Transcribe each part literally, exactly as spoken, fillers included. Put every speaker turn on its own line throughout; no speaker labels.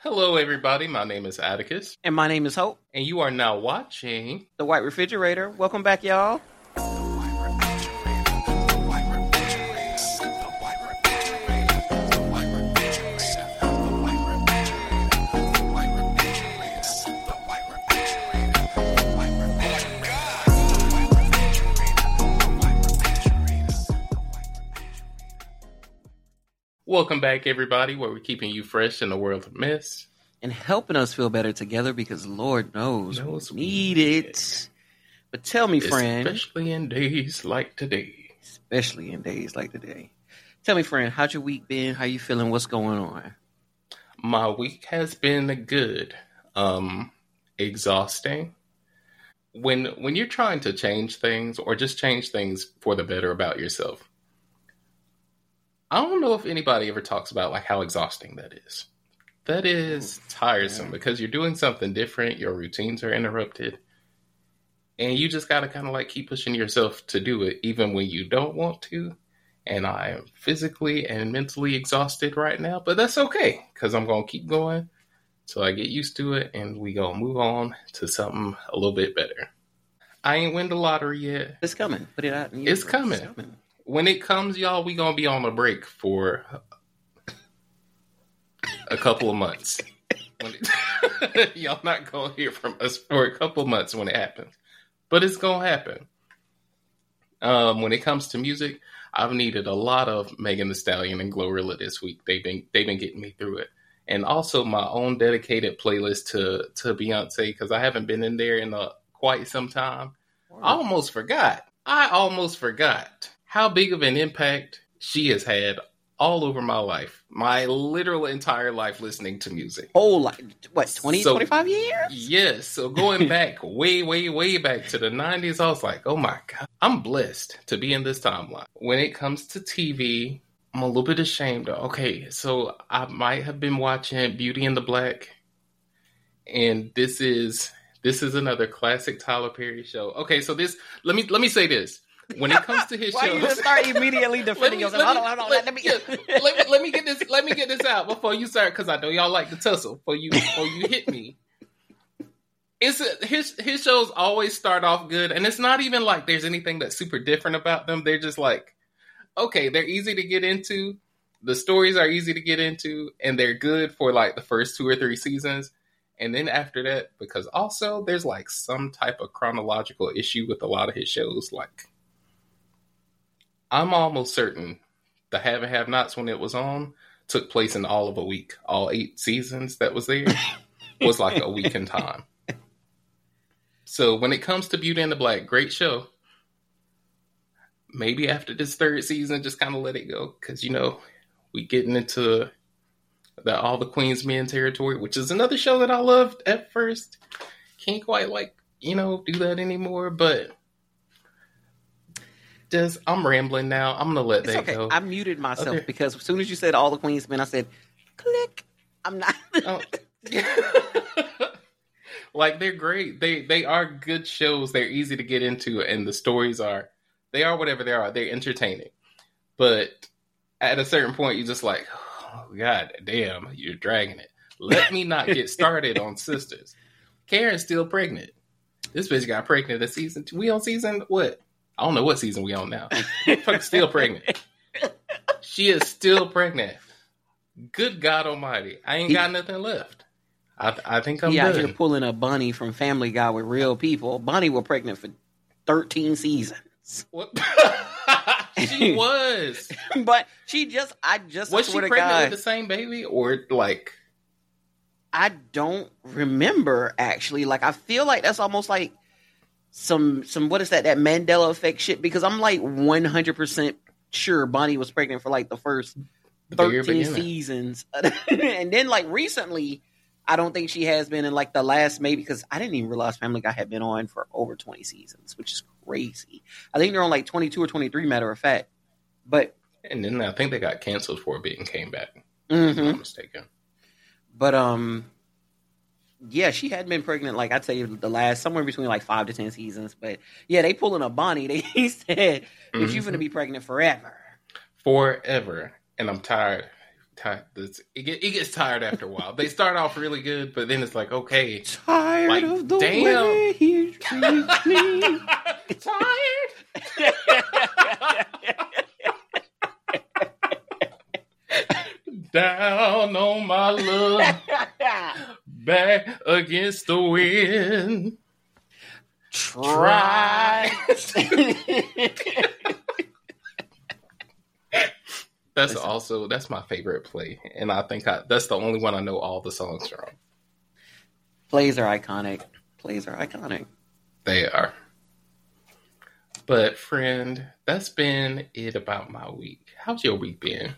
Hello, everybody. My name is Atticus.
And my name is Hope.
And you are now watching
The White Refrigerator. Welcome back, y'all.
Welcome back, everybody, where we're keeping you fresh in the world of mess.
And helping us feel better together because Lord knows, knows we need it. it. But tell me, friend.
Especially in days like today.
Especially in days like today. Tell me, friend, how's your week been? How you feeling? What's going on?
My week has been good. Um, exhausting. When, when you're trying to change things or just change things for the better about yourself, I don't know if anybody ever talks about like how exhausting that is. That is tiresome because you're doing something different. Your routines are interrupted. And you just got to kind of like keep pushing yourself to do it even when you don't want to. And I am physically and mentally exhausted right now. But that's okay because I'm going to keep going till I get used to it. And we going to move on to something a little bit better. I ain't win the lottery yet.
It's coming. Put it out. In
it's coming. It's coming. When it comes, y'all, we gonna be on a break for a couple of months. When it, y'all not gonna hear from us for a couple of months when it happens, but it's gonna happen. Um, when it comes to music, I've needed a lot of Megan Thee Stallion and Glorilla this week. They've been they've been getting me through it, and also my own dedicated playlist to to Beyonce because I haven't been in there in a, quite some time. I almost forgot. I almost forgot. How big of an impact she has had all over my life. My literal entire life listening to music.
Whole life. What, twenty,
so,
twenty-five years?
Yes. So going back way, way, way back to the nineties, I was like, oh my God, I'm blessed to be in this timeline. When it comes to T V, I'm a little bit ashamed. Okay, so I might have been watching Beauty and the Black. And this is this is another classic Tyler Perry show. Okay, so this, let me let me say this. When it comes to his
Why
shows,
you just start immediately defending yourself? Hold on, hold on. Let, let me
let, me let me get this. Let me get this out before you start, because I know y'all like to tussle. Before you before you hit me, it's a, his his shows always start off good, and it's not even like there's anything that's super different about them. They're just like, okay, they're easy to get into. The stories are easy to get into, and they're good for like the first two or three seasons. And then after that, because also there's like some type of chronological issue with a lot of his shows, like. I'm almost certain the Have and Have Nots when it was on took place in all of a week. All eight seasons that was there was like a week in time. So when it comes to Beauty and the Black, great show. Maybe after this third season, just kind of let it go. Because, you know, we getting into the All the Queen's Men territory, which is another show that I loved at first. Can't quite like, you know, do that anymore, but... Just, I'm rambling now. I'm going to let
it's
that
okay.
go.
I muted myself
okay.
because as soon as you said All the Queen's Men, I said, click. I'm not.
oh. Like, they're great. They they are good shows. They're easy to get into, and the stories are, they are whatever they are. They're entertaining. But at a certain point, you're just like, oh, God damn, you're dragging it. Let me not get started on Sisters. Karen's still pregnant. This bitch got pregnant at season two. We on season, what? I don't know what season we on now. Fuck, still pregnant. She is still pregnant. Good God Almighty! I ain't got nothing left. I I think I'm
he
done.
out here pulling a Bunny from Family Guy with real people. Bunny was pregnant for thirteen seasons.
What? She was,
but she just I just
was she pregnant
God,
with the same baby or like?
I don't remember actually. Like I feel like that's almost like. Some, some, what is that, that Mandela effect shit? Because I'm like one hundred percent sure Bonnie was pregnant for like the first thirteen seasons. And then like recently, I don't think she has been in like the last maybe, because I didn't even realize Family Guy had been on for over twenty seasons, which is crazy. I think they're on like twenty-two or twenty-three, matter of fact. But.
And then I think they got canceled for a bit and came back.
Mm-hmm.
If I'm not mistaken.
But, um. Yeah, she had been pregnant, like, I'd say the last, somewhere between, like, five to ten seasons. But, yeah, they pulling a Bonnie. They said, mm-hmm. If you're going to be pregnant forever.
Forever. And I'm tired. Ti- it's- It, get, it gets tired after a while. They start off really good, but then it's like, okay,
Tired
like,
of the
damn.
way he treats me.
Tired. Down on my luck, back against the wind.
Try.
That's also that's my favorite play, and I think I, that's the only one I know all the songs from.
Plays are iconic. Plays are iconic.
They are. But friend, that's been it about my week. How's your week been?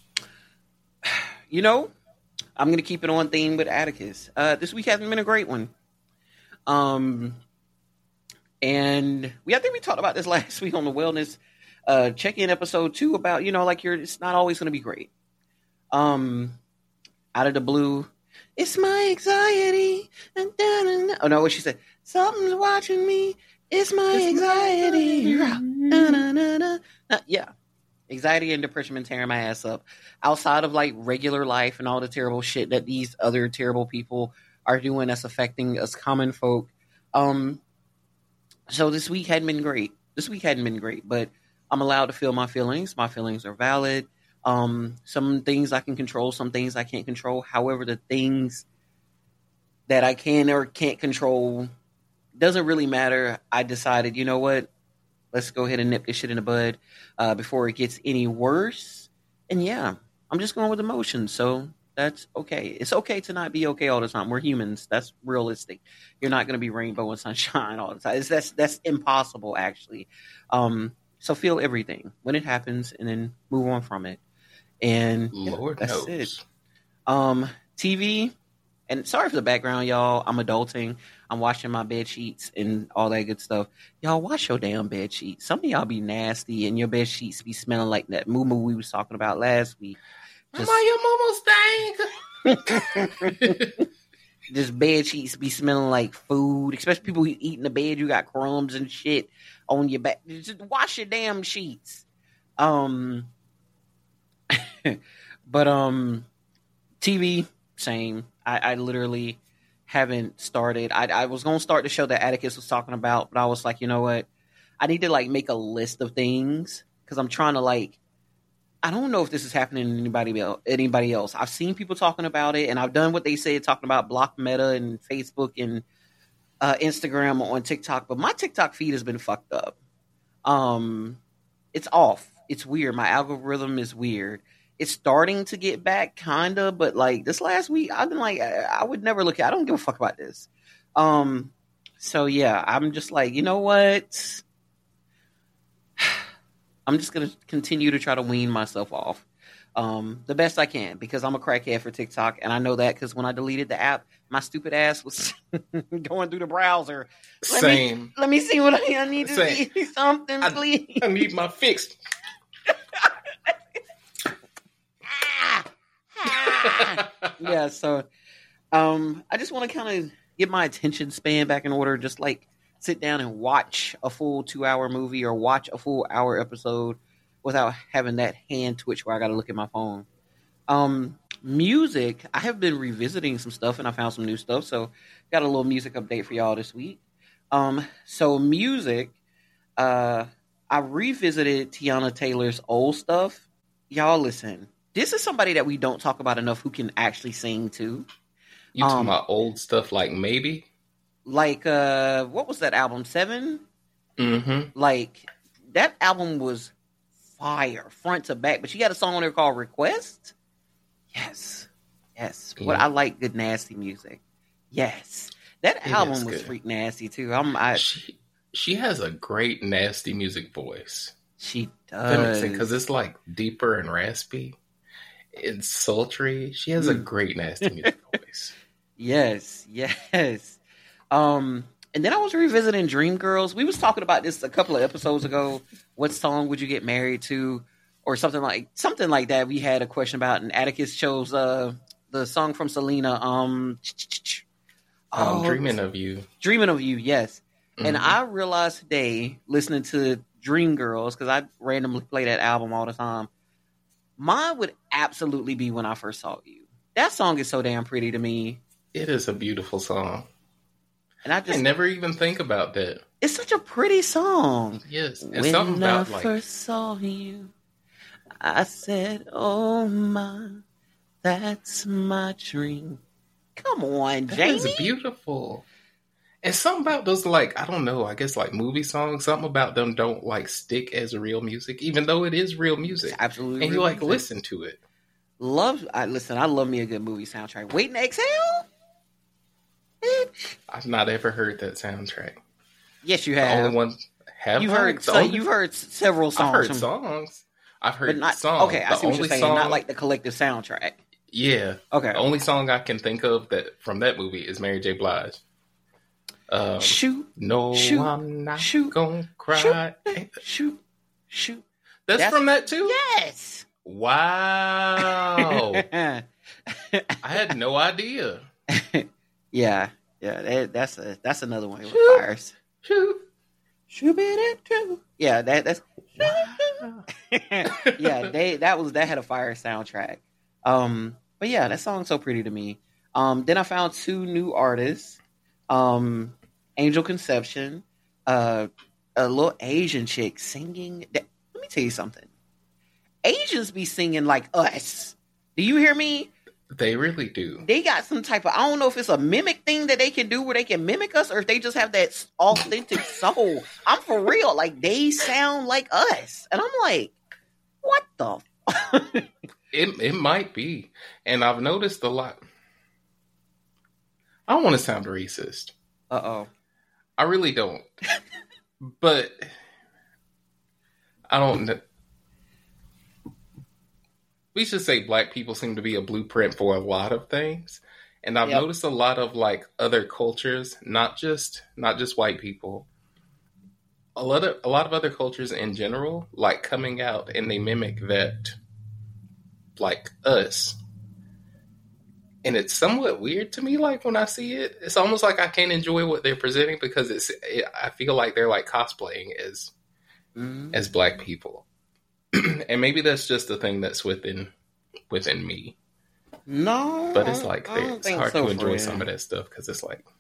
You know, I'm going to keep it on theme with Atticus. Uh, this week hasn't been a great one. Um, and we, I think we talked about this last week on the wellness uh, check-in episode two about, you know, like you're, it's not always going to be great. Um, out of the blue, it's my anxiety. Oh no, what she said? Something's watching me. It's my it's anxiety. My... Uh, yeah. Anxiety and depression been tearing my ass up. Outside of like regular life and all the terrible shit that these other terrible people are doing that's affecting us common folk. Um, so this week hadn't been great. This week hadn't been great, but I'm allowed to feel my feelings. My feelings are valid. Um, some things I can control, some things I can't control. However, the things that I can or can't control doesn't really matter. I decided, you know what? Let's go ahead and nip this shit in the bud uh, before it gets any worse. And yeah, I'm just going with emotions. So that's okay. It's okay to not be okay all the time. We're humans. That's realistic. You're not going to be rainbow and sunshine all the time. It's, that's that's impossible, actually. Um, so feel everything when it happens and then move on from it. And
Lord
yeah, that's
knows.
it. Um, T V. And sorry for the background, y'all. I'm adulting. I'm washing my bed sheets and all that good stuff. Y'all, wash your damn bed sheets. Some of y'all be nasty and your bed sheets be smelling like that moo moo we was talking about last week.
Just, Mama, your mama stank.
Just bed sheets be smelling like food, especially people who eat in the bed. You got crumbs and shit on your back. Just wash your damn sheets. Um, but um, T V, same. I, I literally haven't started. I, I was going to start the show that Atticus was talking about, but I was like, you know what? I need to like make a list of things because I'm trying to like, I don't know if this is happening to anybody else, anybody else. I've seen people talking about it and I've done what they said, talking about block Meta and Facebook and uh, Instagram on TikTok, but my TikTok feed has been fucked up. Um, it's off. It's weird. My algorithm is weird. It's starting to get back, kind of, but like this last week, I've been like, I, I would never look at. I don't give a fuck about this. Um, so yeah, I'm just like, you know what? I'm just gonna continue to try to wean myself off, um, the best I can because I'm a crackhead for TikTok, and I know that because when I deleted the app, my stupid ass was going through the browser. Let
Same.
Me, let me see what I, I need to
Same.
see something,
I,
please.
I need my fix.
Yeah, so um, I just want to kind of get my attention span back in order. Just like sit down and watch a full two-hour movie or watch a full hour episode without having that hand twitch where I got to look at my phone. Um, music, I have been revisiting some stuff and I found some new stuff. So got a little music update for y'all this week. Um, so music, uh, I revisited Tiana Taylor's old stuff. Y'all listen. This is somebody that we don't talk about enough who can actually sing too.
You talking
Um,
about old stuff like Maybe?
Like, uh, what was that album? Seven?
Mm-hmm.
Like, that album was fire, front to back. But she got a song on there called Request? Yes. Yes.
Yeah.
What I like good nasty music. Yes. That
It
album
is
was
good.
freak nasty too. I'm I
She, she has a great nasty music voice.
she
That makes
does.
sense because it's like deeper and raspy. It's sultry. She has a
Mm.
great nasty music voice.
Yes, yes. Um, and then I was revisiting Dreamgirls. We was talking about this a couple of episodes ago. What song would you get married to, or something like something like that? We had a question about, and Atticus chose uh the song from Selena. Um,
I'm
oh,
dreaming of you.
Dreaming of You. Yes, and
Mhm.
I realized today listening to Dreamgirls because I randomly play that album all the time. Mine would absolutely be When I First Saw You. That song is so damn pretty to me.
It is a beautiful song.
And I just
I never even think about that.
It's such a pretty song.
Yes. And
when
something
I
about like
first saw you, I said, oh my, that's my dream. Come on,
that
Jamie.
is beautiful. And something about those, like, I don't know, I guess like movie songs, something about them don't like stick as real music, even though it is real music.
It's absolutely
and
real
you like
music.
listen to it.
Love, I listen, I love me a good movie soundtrack. Wait and Exhale?
I've not ever heard that soundtrack.
Yes, you
The
have.
only one have
You've
I?
heard,
The
so
only-
you've heard several songs.
I've heard
from-
songs. I've heard
but not,
songs.
Okay, I
The
see what you're
only
saying.
song-
Not like the collective soundtrack.
Yeah.
Okay.
The only song I can think of that from that movie is Mary J. Blige. Um,
shoot,
no,
shoot,
I'm not
shoot,
gonna cry.
shoot, shoot, shoot.
That's,
That's-
from that too?
Yes.
Wow. I had no idea.
yeah, yeah. That, that's a that's another one with
Shoot.
fires.
Shoot.
Shoot it too. Yeah, that that's.
Wow.
yeah, they that was that had a fire soundtrack. Um, but yeah, that song's so pretty to me. Um, then I found two new artists. Um, Angel Conception, uh, a little Asian chick singing. That, let me tell you something. Asians be singing like us. Do you hear me?
They really do.
They got some type of, I don't know if it's a mimic thing that they can do where they can mimic us or if they just have that authentic soul. I'm for real. Like, they sound like us. And I'm like, what the f-?
It it might be. And I've noticed a lot. I don't want to sound racist.
Uh-oh.
I really don't. But I don't know. We should say black people seem to be a blueprint for a lot of things. And I've
Yep.
noticed a lot of like other cultures, not just not just white people. A lot of a lot of other cultures in general, like coming out and they mimic that like us. And it's somewhat weird to me, like when I see it. It's almost like I can't enjoy what they're presenting because it's it, I feel like they're like cosplaying as
Mm.
as black people. And maybe that's just a thing that's within within me.
No.
But it's
I-
like
I don't
it's
think
hard
so,
to enjoy
friend.
some of that stuff because it's like,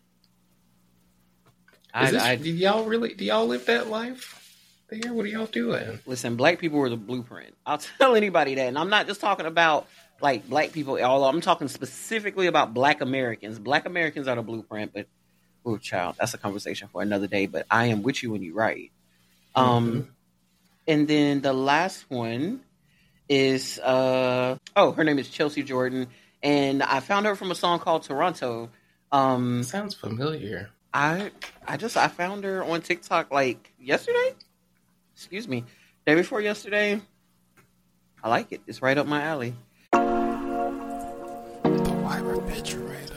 I,
is this,
I,
do y'all really do y'all live that life there? What are y'all doing?
listen, black people were the blueprint. I'll tell anybody that. And I'm not just talking about like black people, although I'm talking specifically about black Americans. Black Americans are the blueprint, but oh child, that's a conversation for another day. But I am with you when you write. Um
Mhm.
and then the last one is uh oh, her name is Chelsea Jordan. And I found her from a song called Toronto. Um
Sounds familiar.
I I just I found her on TikTok like yesterday. Excuse me, day before yesterday. I like it. It's right up my alley.
The white refrigerator.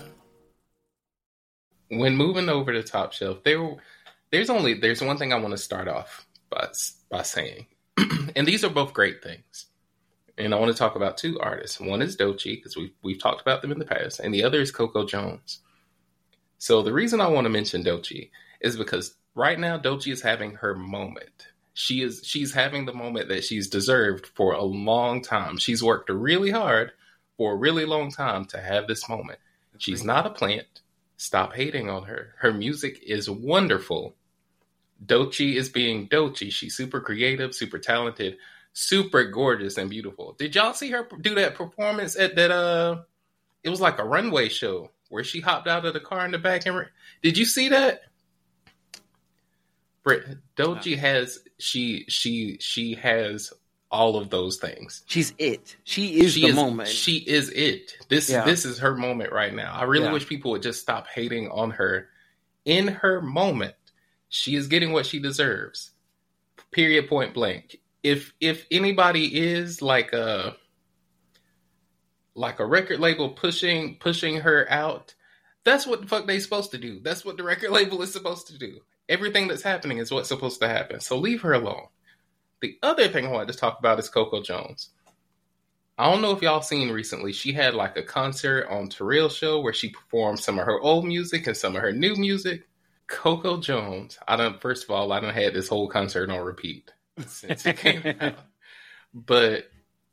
When moving over to Top Shelf, there, there's only there's one thing I want to start off by by saying, and these are both great things. And I want to talk about two artists. One is Doechii, because we've, we've talked about them in the past, and the other is Coco Jones. So the reason I want to mention Doechii is because right now Doechii is having her moment. She is she's having the moment that she's deserved for a long time. She's worked really hard for a really long time to have this moment. She's not a plant. Stop hating on her. Her music is wonderful. Doechii is being Doechii. She's super creative, super talented, super gorgeous and beautiful. Did y'all see her do that performance at that uh it was like a runway show where she hopped out of the car in the back and re- did you see that? Britt, Doechii has she she she has all of those things.
She's it. She is
She
the
is
moment.
She is it. This
Yeah.
this is her moment right now. I really
Yeah.
wish people would just stop hating on her. In her moment, she is getting what she deserves. Period. Point blank. If if anybody is like a like a record label pushing pushing her out, that's what the fuck they supposed to do. That's what the record label is supposed to do. Everything that's happening is what's supposed to happen. So leave her alone. The other thing I wanted to talk about is Coco Jones. I don't know if y'all seen recently, she had like a concert on Terrell's show where she performed some of her old music and some of her new music. Coco Jones, I don't, first of all, I done had this whole concert on repeat since it came out. But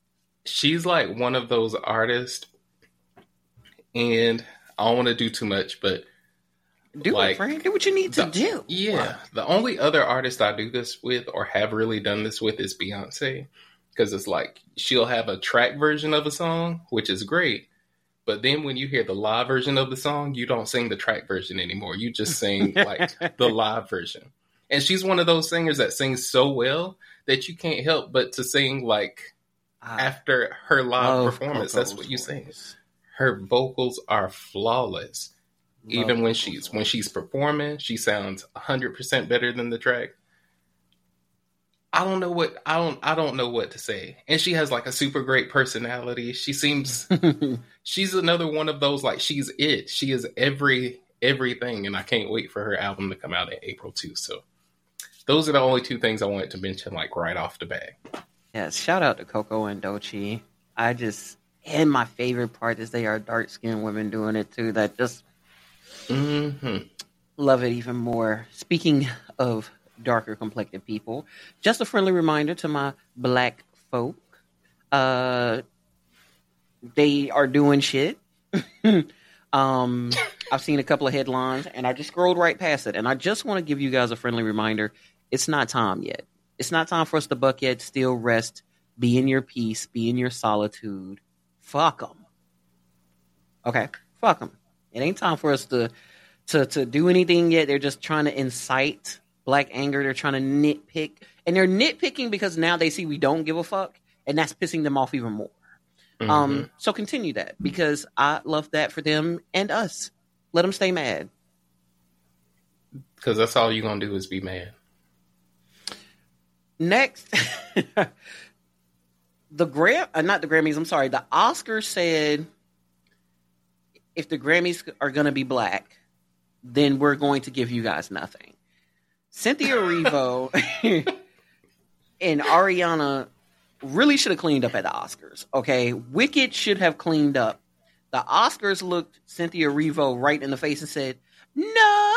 she's like one of those artists, and I don't want to do too much, but
do like, it, Frank. Do what you need to
the,
do.
Yeah. Wow. The only other artist I do this with or have really done this with is Beyonce. Because it's like she'll have a track version of a song, which is great. But then when you hear the live version of the song, you don't sing the track version anymore. You just sing like the live version. And she's one of those singers that sings so well that you can't help but to sing like uh, after her live performance. That's what you sing. Her vocals are flawless. Love Even when she's voice. when she's performing, she sounds one hundred percent better than the track. I don't know what I don't I don't know what to say. And she has like a super great personality. She seems she's another one of those like she's it. She is every everything, and I can't wait for her album to come out in April too. So those are the only two things I wanted to mention like right off the bat.
Yes, shout out to Coco and Doechii. I just and my favorite part is they are dark skinned women doing it too. That just mm-hmm. love it even more. Speaking of darker complected people, just a friendly reminder to my black folk, uh they are doing shit. um I've seen a couple of headlines and I just scrolled right past it, and I just want to give you guys a friendly reminder. It's not time yet. It's not time for us to buck yet. Still rest, be in your peace, be in your solitude. Fuck them. Okay, fuck them. It ain't time for us to to to do anything yet. They're just trying to incite black anger. They're trying to nitpick, and they're nitpicking because now they see we don't give a fuck, and that's pissing them off even more. Mm-hmm. Um, so continue that, because I love that for them and us. Let them stay mad,
because that's all you're gonna do is be mad.
Next, the Gram, uh, not the Grammys. I'm sorry, the Oscars said if the Grammys are gonna be black, then we're going to give you guys nothing. Cynthia Erivo and Ariana really should have cleaned up at the Oscars. Okay, Wicked should have cleaned up. The Oscars looked Cynthia Erivo right in the face and said, "No."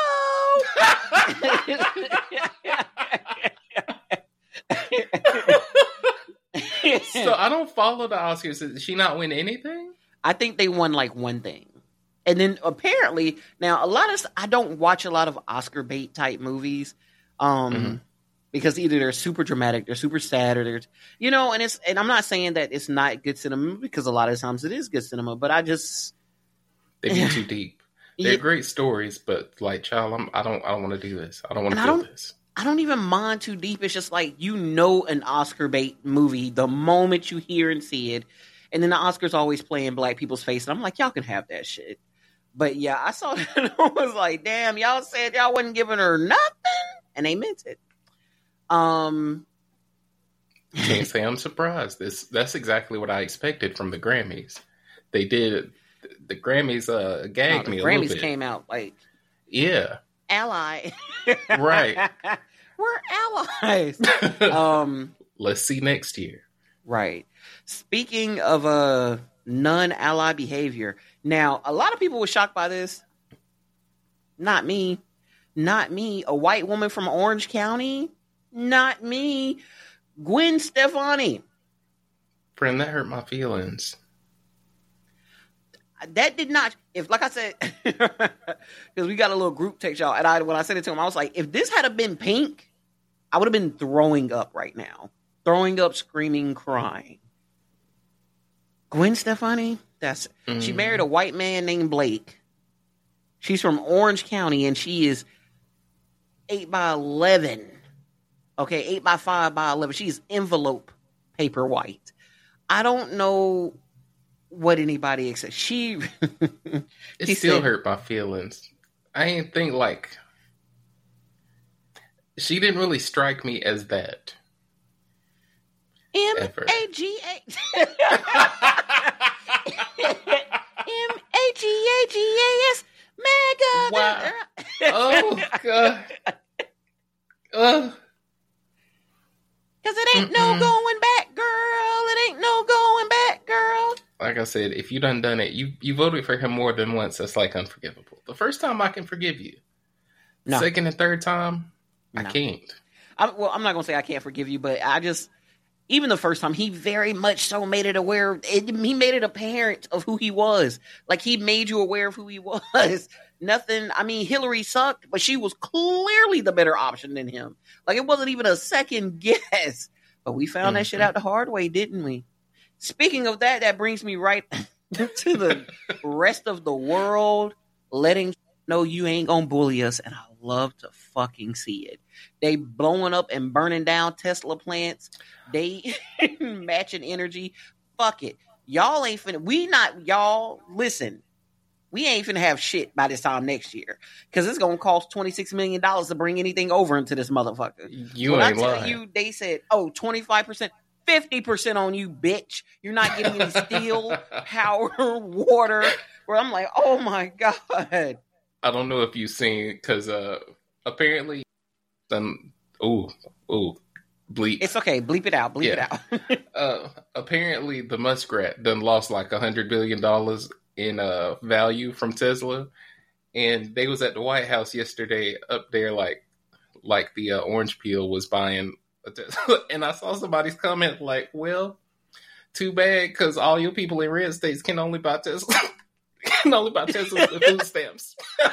So I don't follow the Oscars. Did she not win anything?
I think they won like one thing. And then apparently, now a lot of, I don't watch a lot of Oscar bait type movies, um, mm-hmm. because either they're super dramatic, they're super sad, or they're, you know, and it's, and I'm not saying that it's not good cinema, because a lot of times it is good cinema, but I just,
they get too deep. They're yeah. great stories, but like, child, I'm, I don't, I don't want to do this. I don't want to do this.
I don't even mind too deep. It's just like, you know, an Oscar bait movie the moment you hear and see it, and then the Oscars always play in black people's face, and I'm like, y'all can have that shit. But yeah, I saw that and I was like, damn, y'all said y'all wasn't giving her nothing, and they meant it. Um,
Can't say I'm surprised. This That's exactly what I expected from the Grammys. They did, the Grammys uh, gagged
oh,
me a
Grammys
little bit.
Came out like,
yeah.
Ally.
Right.
We're allies. um,
Let's see next year.
Right. Speaking of uh, non-ally behavior, now, a lot of people were shocked by this. Not me. Not me. A white woman from Orange County? Not me. Gwen Stefani.
Friend, that hurt my feelings.
That did not, if like I said, because we got a little group text, y'all, and I when I sent it to him, I was like, if this had been pink, I would have been throwing up right now. Throwing up, screaming, crying. Gwen Stefani? That's mm. She married a white man named Blake. She's from Orange County, and she is eight by eleven. Okay, eight by five by eleven. She's envelope paper white. I don't know what anybody except she.
It
she
still
said,
hurt my feelings. I ain't think like she didn't really strike me as that.
M A G A M A G A G A S Mega.
Wow. Oh God. Uh.
Cause it ain't Mm-mm. no going back, girl. It ain't no going back, girl.
Like I said, if you done done it, you you voted for him more than once. That's like unforgivable. The first time I can forgive you.
No.
Second and third time,
no.
I can't.
I'm, well, I'm not gonna say I can't forgive you, but I just even the first time, he very much so made it aware. It, he made it apparent of who he was. Like, he made you aware of who he was. Nothing. I mean, Hillary sucked, but she was clearly the better option than him. Like, it wasn't even a second guess. But we found mm-hmm. that shit out the hard way, didn't we? Speaking of that, that brings me right to the rest of the world letting know you ain't gonna bully us, and I love to fucking see it. They blowing up and burning down Tesla plants. They matching energy. Fuck it. Y'all ain't finna, we not, y'all, listen, we ain't finna have shit by this time next year. Because it's gonna cost twenty-six million dollars to bring anything over into this motherfucker.
You
when
ain't
I tell
lying.
you, they said, oh, twenty-five percent. fifty percent on you, bitch. You're not getting any steel, power, water. Where I'm like, oh my God.
I don't know if you've seen, because uh, apparently, um, ooh, ooh, bleep.
It's okay. Bleep it out. Bleep
yeah.
it out.
uh, apparently, the muskrat done lost like one hundred billion dollars in uh, value from Tesla. And they was at the White House yesterday up there like like the uh, orange peel was buying a Tesla. And I saw somebody's comment like, well, too bad, because all you people in red states can only buy Tesla. can only buy Teslas with food stamps.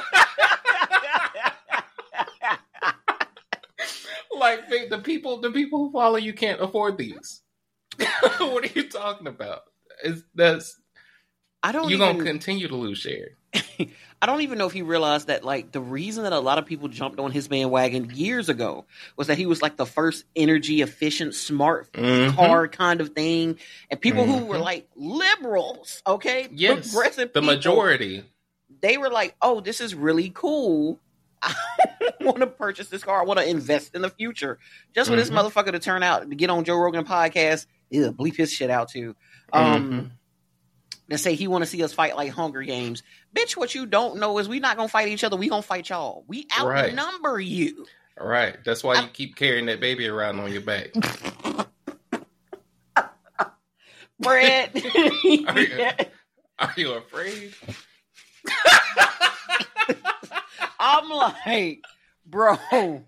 Like, the people the people who follow you can't afford these. What are you talking about? Is that's
I don't
You're
even...
gonna continue to lose share.
I don't even know if he realized that, like, the reason that a lot of people jumped on his bandwagon years ago was that he was like the first energy efficient smart mm-hmm. car kind of thing, and people mm-hmm. who were like liberals, okay,
yes,
progressive,
the
people,
majority,
they were like, "Oh, this is really cool. I want to purchase this car. I want to invest in the future." Just for mm-hmm. this motherfucker to turn out to get on Joe Rogan podcast, yeah, bleep his shit out too. Um, mm-hmm. To say he want to see us fight like Hunger Games. Bitch, what you don't know is we not going to fight each other. We going to fight y'all. We outnumber right. you.
All right. That's why I... you keep carrying that baby around on your back.
Brett.
are, you, are you afraid?
I'm like, bro.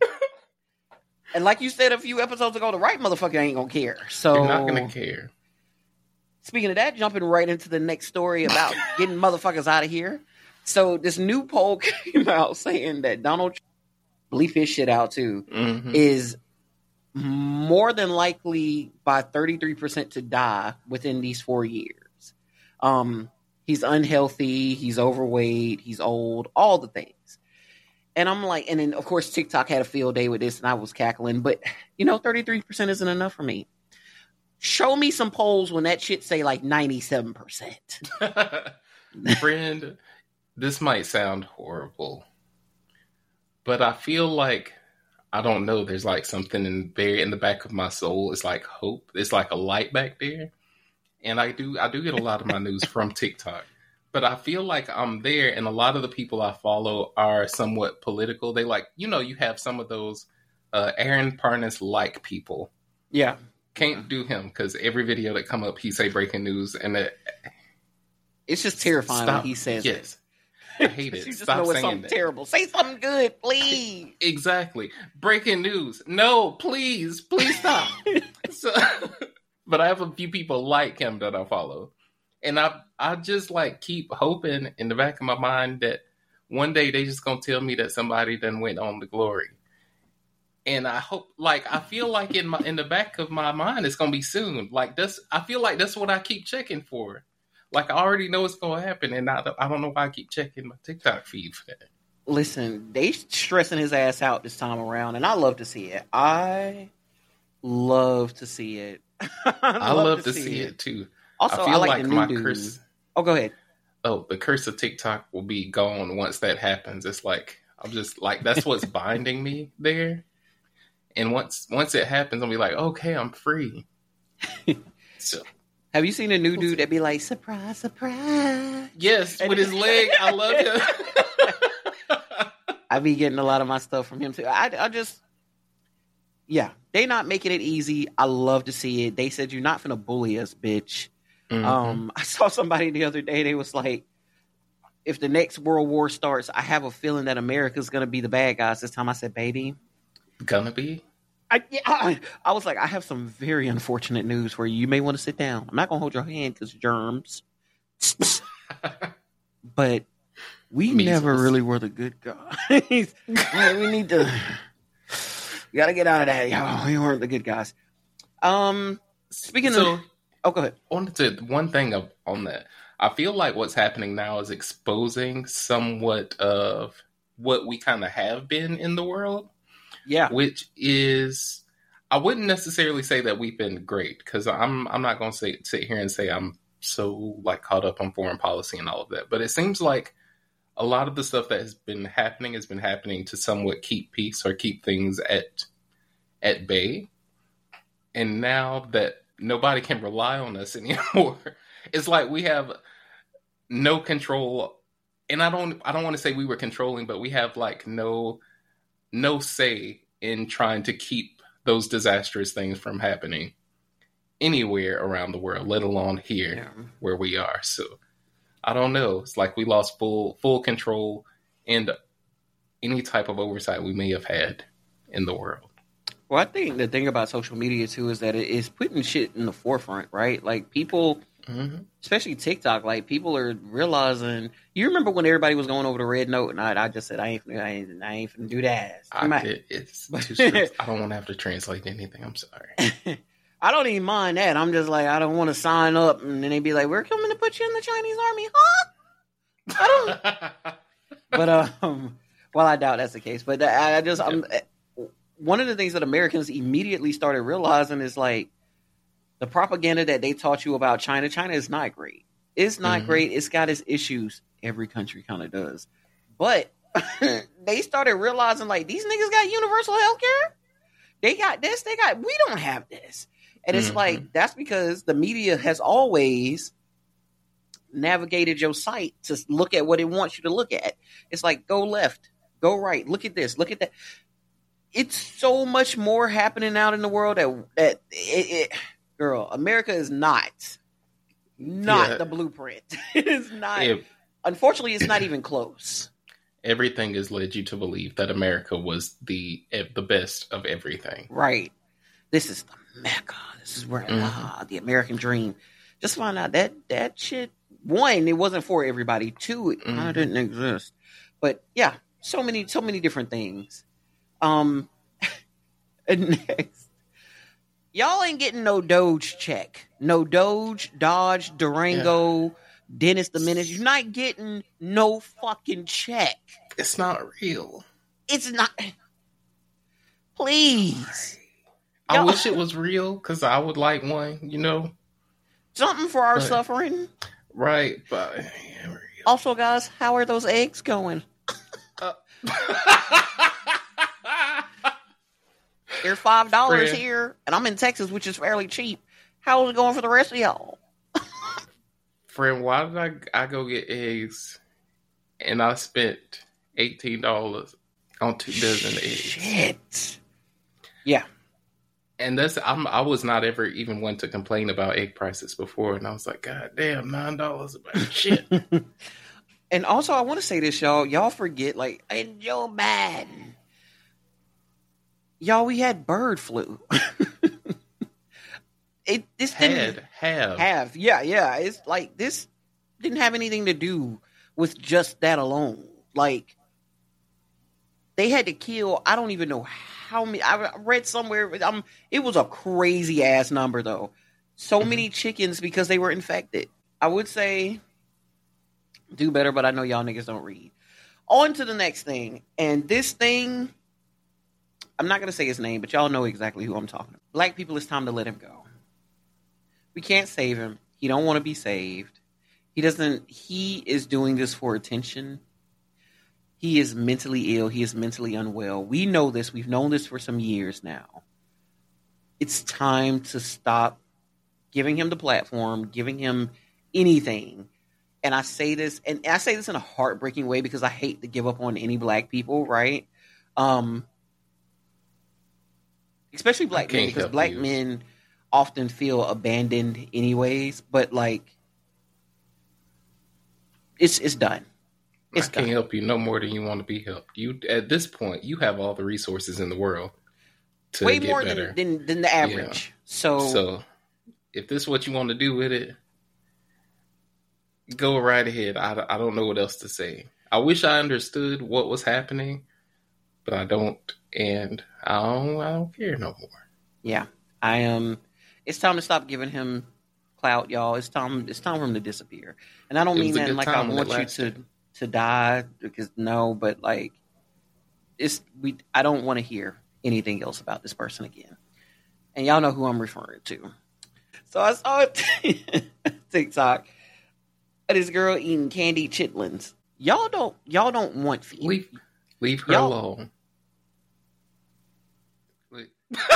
And like you said a few episodes ago, the right motherfucker ain't going to care. So
You're not going to care.
Speaking of that, jumping right into the next story about getting motherfuckers out of here. So this new poll came out saying that Donald Trump, bleep his shit out too, mm-hmm. is more than likely by thirty-three percent to die within these four years. Um, he's unhealthy, he's overweight, he's old, all the things. And I'm like, and then of course TikTok had a field day with this and I was cackling, but you know, thirty-three percent isn't enough for me. Show me some polls when that shit say like ninety-seven percent.
Friend, this might sound horrible, but I feel like, I don't know, there's like something in there in the back of my soul. It's like hope. It's like a light back there. And I do, I do get a lot of my news from TikTok, but I feel like I'm there. And a lot of the people I follow are somewhat political. They like, you know, you have some of those uh, Aaron Parnas-like people.
Yeah.
Can't do him because every video that come up, he say breaking news, and it,
it's just terrifying
stop.
when he says
yes.
it.
I hate it.
You just
Stop
know it's
saying
something
that.
terrible. Say something good, please.
Exactly. Breaking news. No, please, please stop. so, but I have a few people like him that I follow, and I I just like keep hoping in the back of my mind that one day they just gonna tell me that somebody done went on to glory. And I hope, like, I feel like in my in the back of my mind, it's gonna be soon. Like that's, I feel like that's what I keep checking for. Like I already know it's gonna happen, and I don't, I don't know why I keep checking my TikTok feed for that.
Listen, they stressing his ass out this time around, and I love to see it. I love to see it.
I, I love, love to, to see, see it. it too.
Also,
I feel
I like,
like
the new
my
dude.
curse.
Oh, go ahead.
Oh, the curse of TikTok will be gone once that happens. It's like I'm just like that's what's binding me there. And once once it happens, I'll be like, okay, I'm free. So,
have you seen a new dude that be like, surprise, surprise?
Yes, with his leg. I love him.
I be getting a lot of my stuff from him too. I, I just, yeah, they not making it easy. I love to see it. They said, you're not finna bully us, bitch. Mm-hmm. Um, I saw somebody the other day. They was like, if the next world war starts, I have a feeling that America's going to be the bad guys this time. I said, baby.
Gonna be?
I, yeah, I, I was like, I have some very unfortunate news for you. You may want to sit down. I'm not going to hold your hand because germs. But we
Measles.
never really were the good guys. Man, we need to. We got to get out of that. Yo, we weren't the good guys. Um, speaking
so,
of, oh, go ahead.
I wanted to one thing of, on that. I feel like what's happening now is exposing somewhat of what we kind of have been in the world.
Yeah,
which is, I wouldn't necessarily say that we've been great, because I'm I'm not going to say sit here and say I'm so like caught up on foreign policy and all of that. But it seems like a lot of the stuff that has been happening has been happening to somewhat keep peace or keep things at at bay. And now that nobody can rely on us anymore, it's like we have no control. And I don't I don't want to say we were controlling, but we have like no no say in trying to keep those disastrous things from happening anywhere around the world, let alone here yeah. where we are. So I don't know. It's like we lost full full control and any type of oversight we may have had in the world.
Well, I think the thing about social media too is that it is putting shit in the forefront, right? Like people, mm-hmm. especially TikTok, like people are realizing. You remember when everybody was going over the red note, and I, I just said I ain't, I ain't, I ain't finna do that.
I did, it's too strict. I don't want to have to translate anything. I'm sorry.
I don't even mind that. I'm just like I don't want to sign up, and then they be like, "We're coming to put you in the Chinese army, huh?" I don't. But um, well, I doubt that's the case. But I, I just I'm. One of the things that Americans immediately started realizing is like the propaganda that they taught you about China. China is not great. It's not mm-hmm. great. It's got its issues. Every country kind of does. But they started realizing like these niggas got universal health care. They got this. They got, we don't have this. And it's mm-hmm. like, that's because the media has always navigated your site to look at what it wants you to look at. It's like, go left, go right. Look at this. Look at that. It's so much more happening out in the world that that it, it girl, America is not not yeah. the blueprint. It is not. It, unfortunately, it's not even close.
Everything has led you to believe that America was the the best of everything.
Right. This is the Mecca. This is where mm-hmm. ah, the American dream. Just find out that that shit. One, it wasn't for everybody. Two, it kind of mm-hmm. didn't exist. But yeah, so many so many different things. Um, and next, y'all ain't getting no Doge check. No Doge, Dodge, Durango, yeah. Dennis the Menace. You're not getting no fucking check.
It's not real.
It's not. Please.
I y'all, wish it was real because I would like one, you know.
Something for our
but,
suffering.
Right, but. Yeah,
also, guys, how are those eggs going? Uh, They're five dollars here, and I'm in Texas, which is fairly cheap. How is it going for the rest of y'all?
Friend, why did I I go get eggs, and I spent eighteen dollars on two dozen eggs?
Shit. Yeah.
And that's I'm I was not ever even one to complain about egg prices before, and I was like, God damn, nine dollars about shit.
And also, I want to say this, y'all. Y'all forget, like, and Joe Biden. Y'all, we had bird flu. it this
had,
didn't
have
have yeah yeah. It's like this didn't have anything to do with just that alone. Like they had to kill. I don't even know how many. I read somewhere. Um, it was a crazy ass number though. So mm-hmm. many chickens because they were infected. I would say do better, but I know y'all niggas don't read. On to the next thing, and this thing. I'm not going to say his name, but y'all know exactly who I'm talking about. Black people, it's time to let him go. We can't save him. He don't want to be saved. He doesn't, he is doing this for attention. He is mentally ill. He is mentally unwell. We know this. We've known this for some years now. It's time to stop giving him the platform, giving him anything. And I say this, and I say this in a heartbreaking way because I hate to give up on any black people, right? Um, Especially black men, because black you. men often feel abandoned anyways. But, like, it's it's done. It's
I can't
done.
help you no more than you want to be helped. You At this point, you have all the resources in the world. to
way
get
more
better.
than, than than the average.
Yeah.
So,
So if this is what you want to do with it, go right ahead. I, I don't know what else to say. I wish I understood what was happening, but I don't, and I don't, I don't care no more.
yeah, I am. Um, it's time to stop giving him clout, y'all. It's time. It's time for him to disappear. And I don't
It
mean
was a
that
good
like I
time when
want
it
you to
lasted.
to die, because no, but like it's we. I don't want to hear anything else about this person again. And y'all know who I'm referring to. So I saw it TikTok of this girl eating candied chitlins. Y'all don't. Y'all don't want feet.
Leave, leave her
Y'all-
alone. Leave-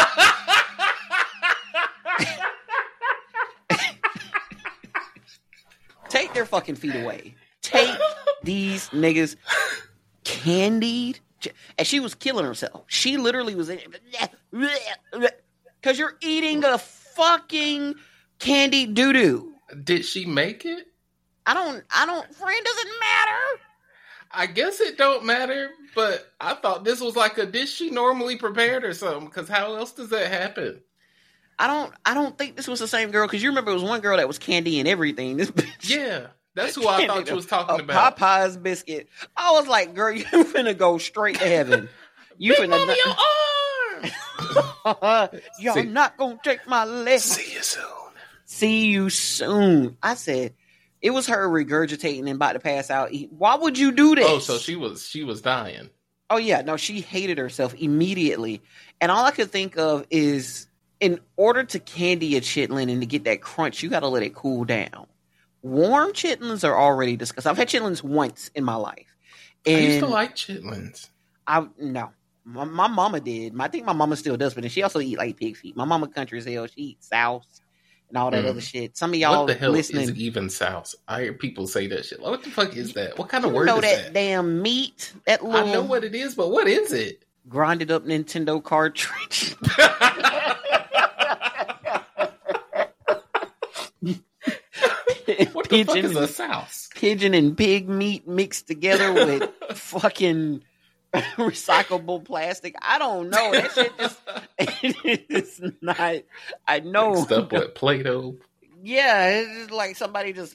Take their fucking feet away. Take these niggas candied. And she was killing herself. She literally was in because you're eating a fucking candied doo doo.
Did she make it?
I don't. I don't. Friend, doesn't matter.
I guess it don't matter, but I thought this was like a dish she normally prepared or something, because how else does that happen?
I don't. I don't think this was the same girl, because you remember it was one girl that was candy and everything. This bitch.
Yeah, that's who I thought you was talking
a
about.
Popeye's biscuit. I was like, girl, you finna go straight to heaven. You
Big
finna
Mama, your arm!
Y'all
See-
not gonna take my leg.
See you soon.
See you soon. I said it was her regurgitating and about to pass out. Why would you do this?
Oh, so she was she was dying.
Oh yeah, no, she hated herself immediately. And all I could think of is, in order to candy a chitlin and to get that crunch, you got to let it cool down. Warm chitlins are already disgusting. I've had chitlins once in my life. And
I used to like chitlins.
I no, my, my mama did. I think my mama still does, but then she also eat like pig feet. My mama country as hell. She eats souse and all that
Mm.
other shit. Some of y'all
What the hell
listening,
is even souse? I hear people say that shit. Like, what the fuck is that? What kind of
you
word
know
is
that,
that?
damn meat, that little
I know what it is, but what is it?
grinded up Nintendo cartridge.
What the fuck
Pigeon
is a
and-
souse?
pigeon and pig meat mixed together with fucking recyclable plastic. I don't know. That shit just it's not. I know.
Mixed up with Play-Doh.
Yeah, it's just like somebody just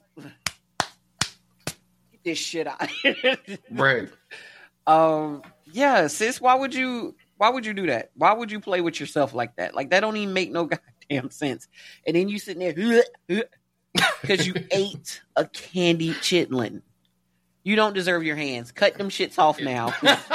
get this shit out.
Right.
um. Yeah, sis. Why would you? Why would you do that? Why would you play with yourself like that? Like that don't even make no goddamn sense. And then you sitting there because you ate a candy chitlin. You don't deserve your hands. Cut them shits off now.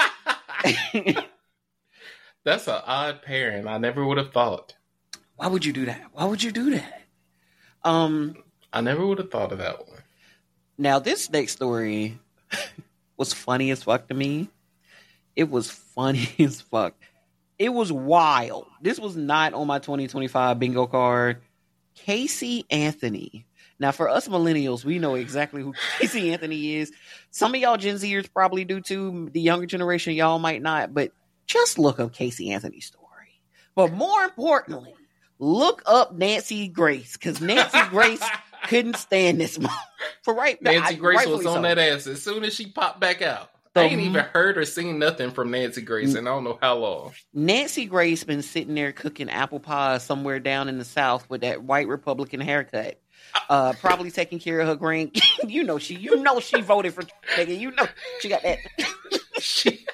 That's an odd pairing. I never would have thought.
Why would you do that? Why would you do that? Um.
I never would have thought of that one.
Now this next story was funny as fuck to me. It was funny as fuck. It was wild. This was not on my twenty twenty-five bingo card. Casey Anthony. Now, for us millennials, we know exactly who Casey Anthony is. Some of y'all Gen Zers probably do too. The younger generation, y'all might not. But just look up Casey Anthony's story. But more importantly, look up Nancy Grace, because Nancy Grace couldn't stand this moment. For right,
Nancy
I-
Grace was
rightfully
on
so.
that ass as soon as she popped back out.
The
I ain't
m-
even heard or seen nothing from Nancy Grace, and I don't know how long.
Nancy Grace been sitting there cooking apple pies somewhere down in the South with that white Republican haircut. Uh, probably taking care of her grand. you know she. You know she voted for nigga. You know she got that.
She,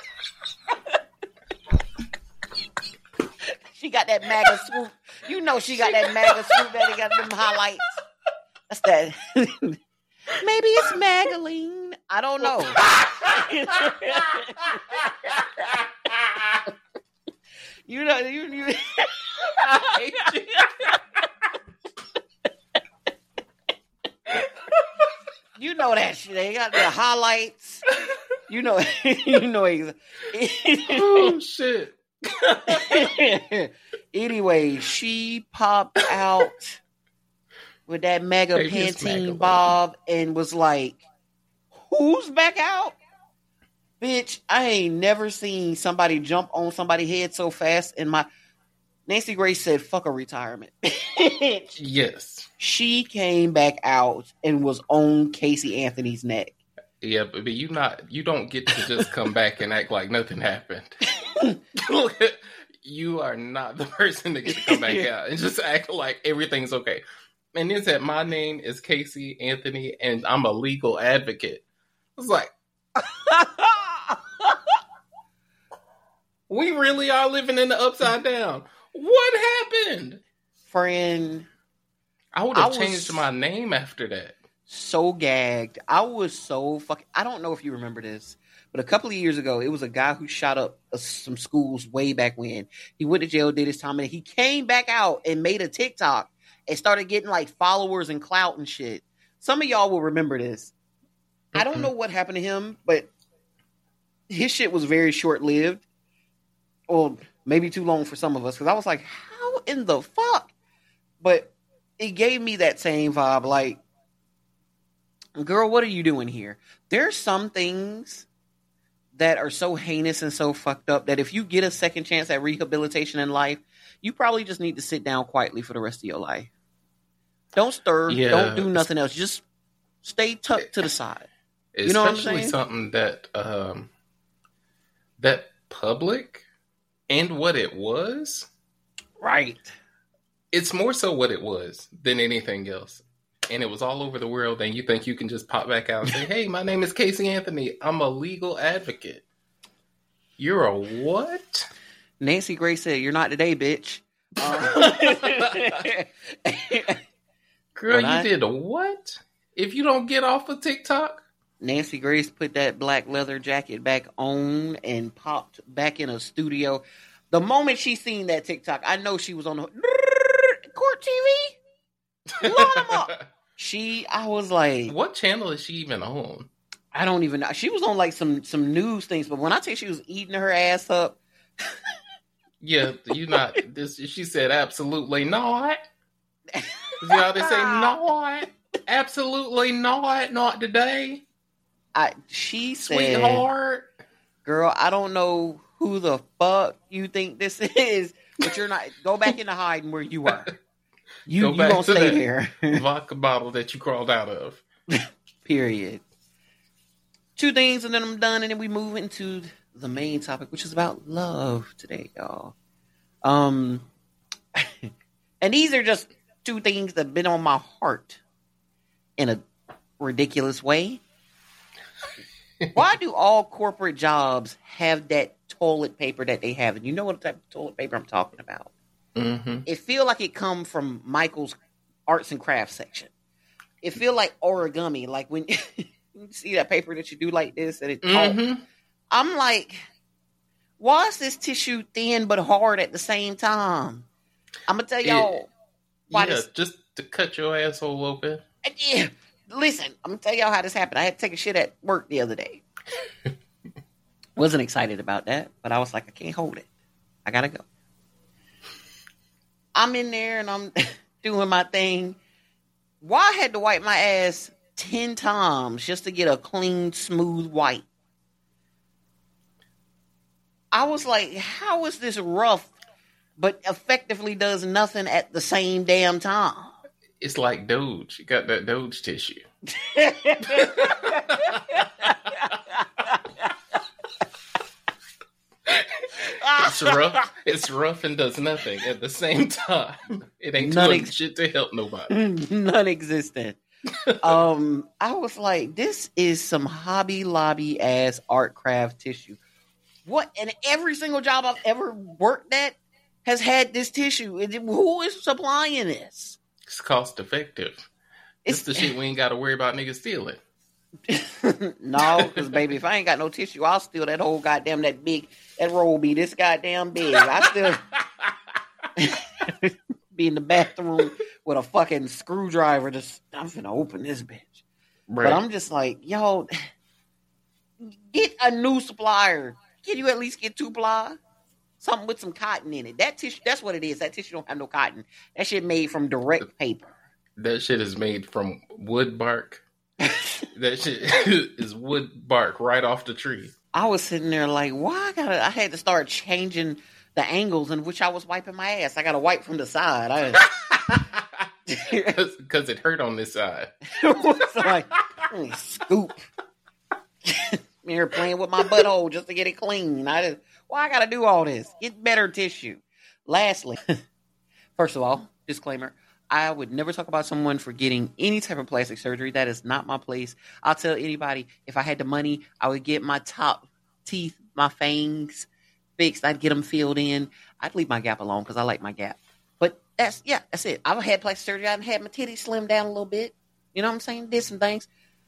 She got that MAGA swoop. You know she got that MAGA swoop that got them highlights. That's that. Maybe it's Magaline. I don't know. you know you. you
I hate you.
You know that shit. They got the highlights. You know, you know. ex-
Oh shit!
Anyway, she popped out with that mega
Maybe it's
Pantene
Magaline.
bob and was like, "Who's back out?" Bitch, I ain't never seen somebody jump on somebody's head so fast in my. Nancy Grace said, "Fuck a retirement."
Yes.
She came back out and was on Casey Anthony's neck.
Yeah, but, but you not you don't get to just come back and act like nothing happened. you are not the person to get to come back
Yeah.
out and just act like everything's okay. And then said, my name is Casey Anthony, and I'm a legal advocate. I was like, we really are living in the upside down. What happened?
Friend,
I would
I
have
was-
changed my name after that.
so gagged. I was so fucking. I don't know if you remember this, but a couple of years ago, it was a guy who shot up uh, some schools way back when. He went to jail, did his time, and he came back out and made a TikTok and started getting like followers and clout and shit. Some of y'all will remember this. I don't know what happened to him, but his shit was very short lived. Or maybe too long for some of us, because I was like, how in the fuck? But it gave me that same vibe, like, girl, what are you doing here? There's some things that are so heinous and so fucked up that if you get a second chance at rehabilitation in life, you probably just need to sit down quietly for the rest of your life. Don't stir.
Yeah.
Don't do nothing else. Just stay tucked to the side. You know what I'm
Especially
saying?
something that um, that public and what it was.
Right.
It's more so what it was than anything else. And it was all over the world, and you think you can just pop back out and say, hey, my name is Casey Anthony. I'm a legal advocate. You're a what?
Nancy Grace said, "You're not today, bitch." Um,
Girl,
When
you
I-
did a what? If you don't get off of TikTok?
Nancy Grace put that black leather jacket back on and popped back in a studio. The moment she seen that TikTok, I know she was on the Court T V. Load 'em up. She, I was like,
What channel is she even on?
I don't even know. She was on like some some news things, but when I tell you she was eating her ass up,
Yeah, you not this. She said absolutely not. You know they say not, absolutely not, not today,
I she said,
sweetheart.
"Girl, I don't know who the fuck you think this is, but you're not. Go back into hiding where you were. You
Go
you
back
gonna
to
stay
that.
here."
Vodka bottle that you crawled out of.
Period. Two things, and then I'm done, and then we move into the main topic, which is about love today, y'all. Um, and these are just two things that have been on my heart in a ridiculous way. Why do all corporate jobs have that toilet paper that they have? And you know what type of toilet paper I'm talking about.
Mm-hmm.
It feel like it come from Michael's arts and crafts section. It feel like origami, like when you see that paper that you do like this and it talks.
Mm-hmm.
I'm like, why is this tissue thin but hard at the same time? I'm gonna tell y'all why
Yeah,
this.
just to cut your asshole open.
Yeah, listen, I'm gonna tell y'all how this happened. I had to take a shit at work the other day. Wasn't excited about that, but I was like, I can't hold it. I gotta go. I'm in there and I'm doing my thing. Why I had to wipe my ass ten times just to get a clean, smooth white? I was like, how is this rough, but effectively does nothing at the same damn time?
It's like Doge. You got that Doge tissue. It's rough. It's rough and does nothing at the same time. It ain't
None
doing
ex-
shit to help nobody.
Non-existent. um, I was like, this is some Hobby Lobby ass art craft tissue. What? And every single job I've ever worked at has had this tissue. And who is supplying this?
It's cost effective. It's the shit we ain't got to worry about niggas stealing.
No, because baby, if I ain't got no tissue, I'll steal that whole goddamn that big that roll be this goddamn big. I still be in the bathroom with a fucking screwdriver. Just I'm finna open this bitch.
Right.
But I'm just like, yo, get a new supplier. Can you at least get two ply? Something with some cotton in it. That tissue, that's what it is. That tissue don't have no cotton. That shit made from direct paper.
That shit is made from wood bark. That shit is wood bark right off the tree.
I was sitting there like, why I gotta? I had to start changing the angles in which I was wiping my ass. I got to wipe from the side. I
Because it hurt on this side.
was like, let me scoop. I'm here playing with my butthole just to get it clean. I just, why I gotta do all this? Get better tissue. Lastly, first of all, disclaimer. I would never talk about someone for getting any type of plastic surgery. That is not my place. I'll tell anybody, if I had the money, I would get my top teeth, my fangs fixed. I'd get them filled in. I'd leave my gap alone because I like my gap. But that's, yeah, that's it. I've had plastic surgery. I've had my titties slimmed down a little bit. You know what I'm saying? Did some things.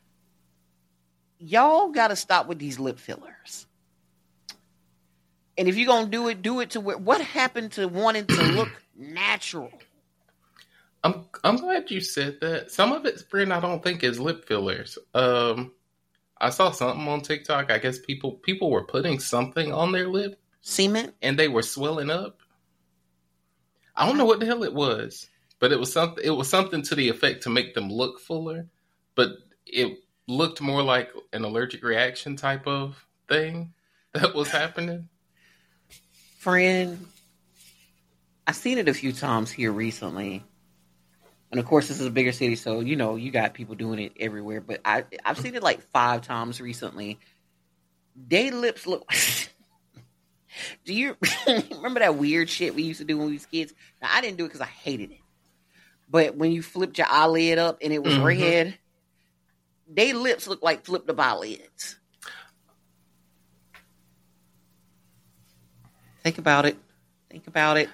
Y'all got to stop with these lip fillers. And if you're going to do it, do it to where, what happened to wanting to look natural?
I'm I'm glad you said that. Some of it, friend, I don't think is lip fillers. Um, I saw something on TikTok. I guess people people were putting something on their lip,
Cement,
and they were swelling up. I don't know what the hell it was, but it was something. It was something to the effect to make them look fuller, but it looked more like an allergic reaction type of thing that was happening.
Friend, I've seen it a few times here recently. And of course, this is a bigger city, so you know you got people doing it everywhere. But I, I've seen it like five times recently. They lips look. Do you remember that weird shit we used to do when we was kids? Now I didn't do it because I hated it. But when you flipped your eyelid up and it was mm-hmm. red, they lips look like flipped up eyelids. Think about it. Think about it.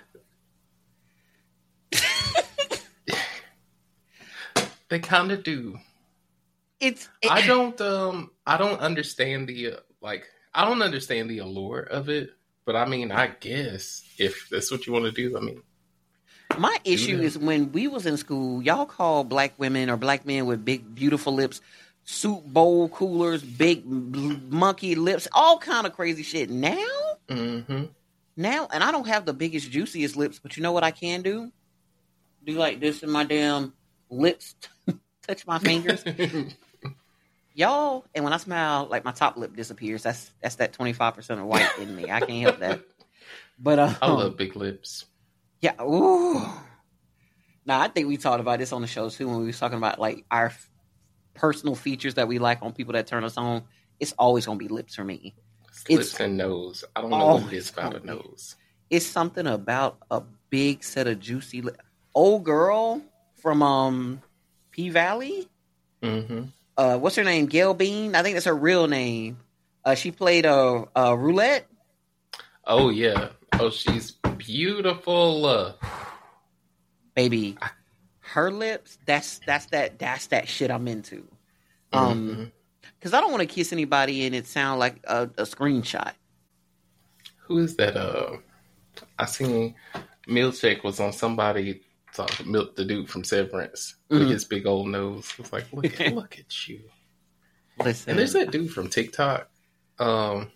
They kind of do.
It's. It,
I don't. Um. I don't understand the uh, like. I don't understand the allure of it. But I mean, I guess if that's what you want to do, I mean.
My issue is when we was in school, y'all call black women or black men with big, beautiful lips, soup bowl coolers, big monkey lips, all kind of crazy shit. Now,
mm-hmm.
now, and I don't have the biggest, juiciest lips, but you know what I can do? Do like this in my damn lips. Touch my fingers. Y'all, and when I smile, like my top lip disappears. That's that's that twenty-five percent of white in me. I can't help that. But um,
I love big lips.
Yeah. Ooh. Now, I think we talked about this on the show too when we was talking about like our f- personal features that we like on people that turn us on. It's always gonna be lips for me.
It's lips and nose. I don't know what it is about a nose.
It's something about a big set of juicy lips. Old girl from um P Valley.
Mm-hmm.
Uh, what's her name? Gail Bean. I think that's her real name. Uh, she played a uh, uh, Roulette.
Oh yeah. Oh, she's beautiful. Uh,
Baby, her lips. That's that's that that's that shit I'm into. Um,
mm-hmm.
Because I don't want to kiss anybody and it sound like a, a screenshot.
Who is that? Uh, I seen Milkshake was on somebody. Milk the dude from Severance with mm-hmm. his big old nose. It's like, look, at, look at you.
Listen.
And there's that dude from TikTok. Um,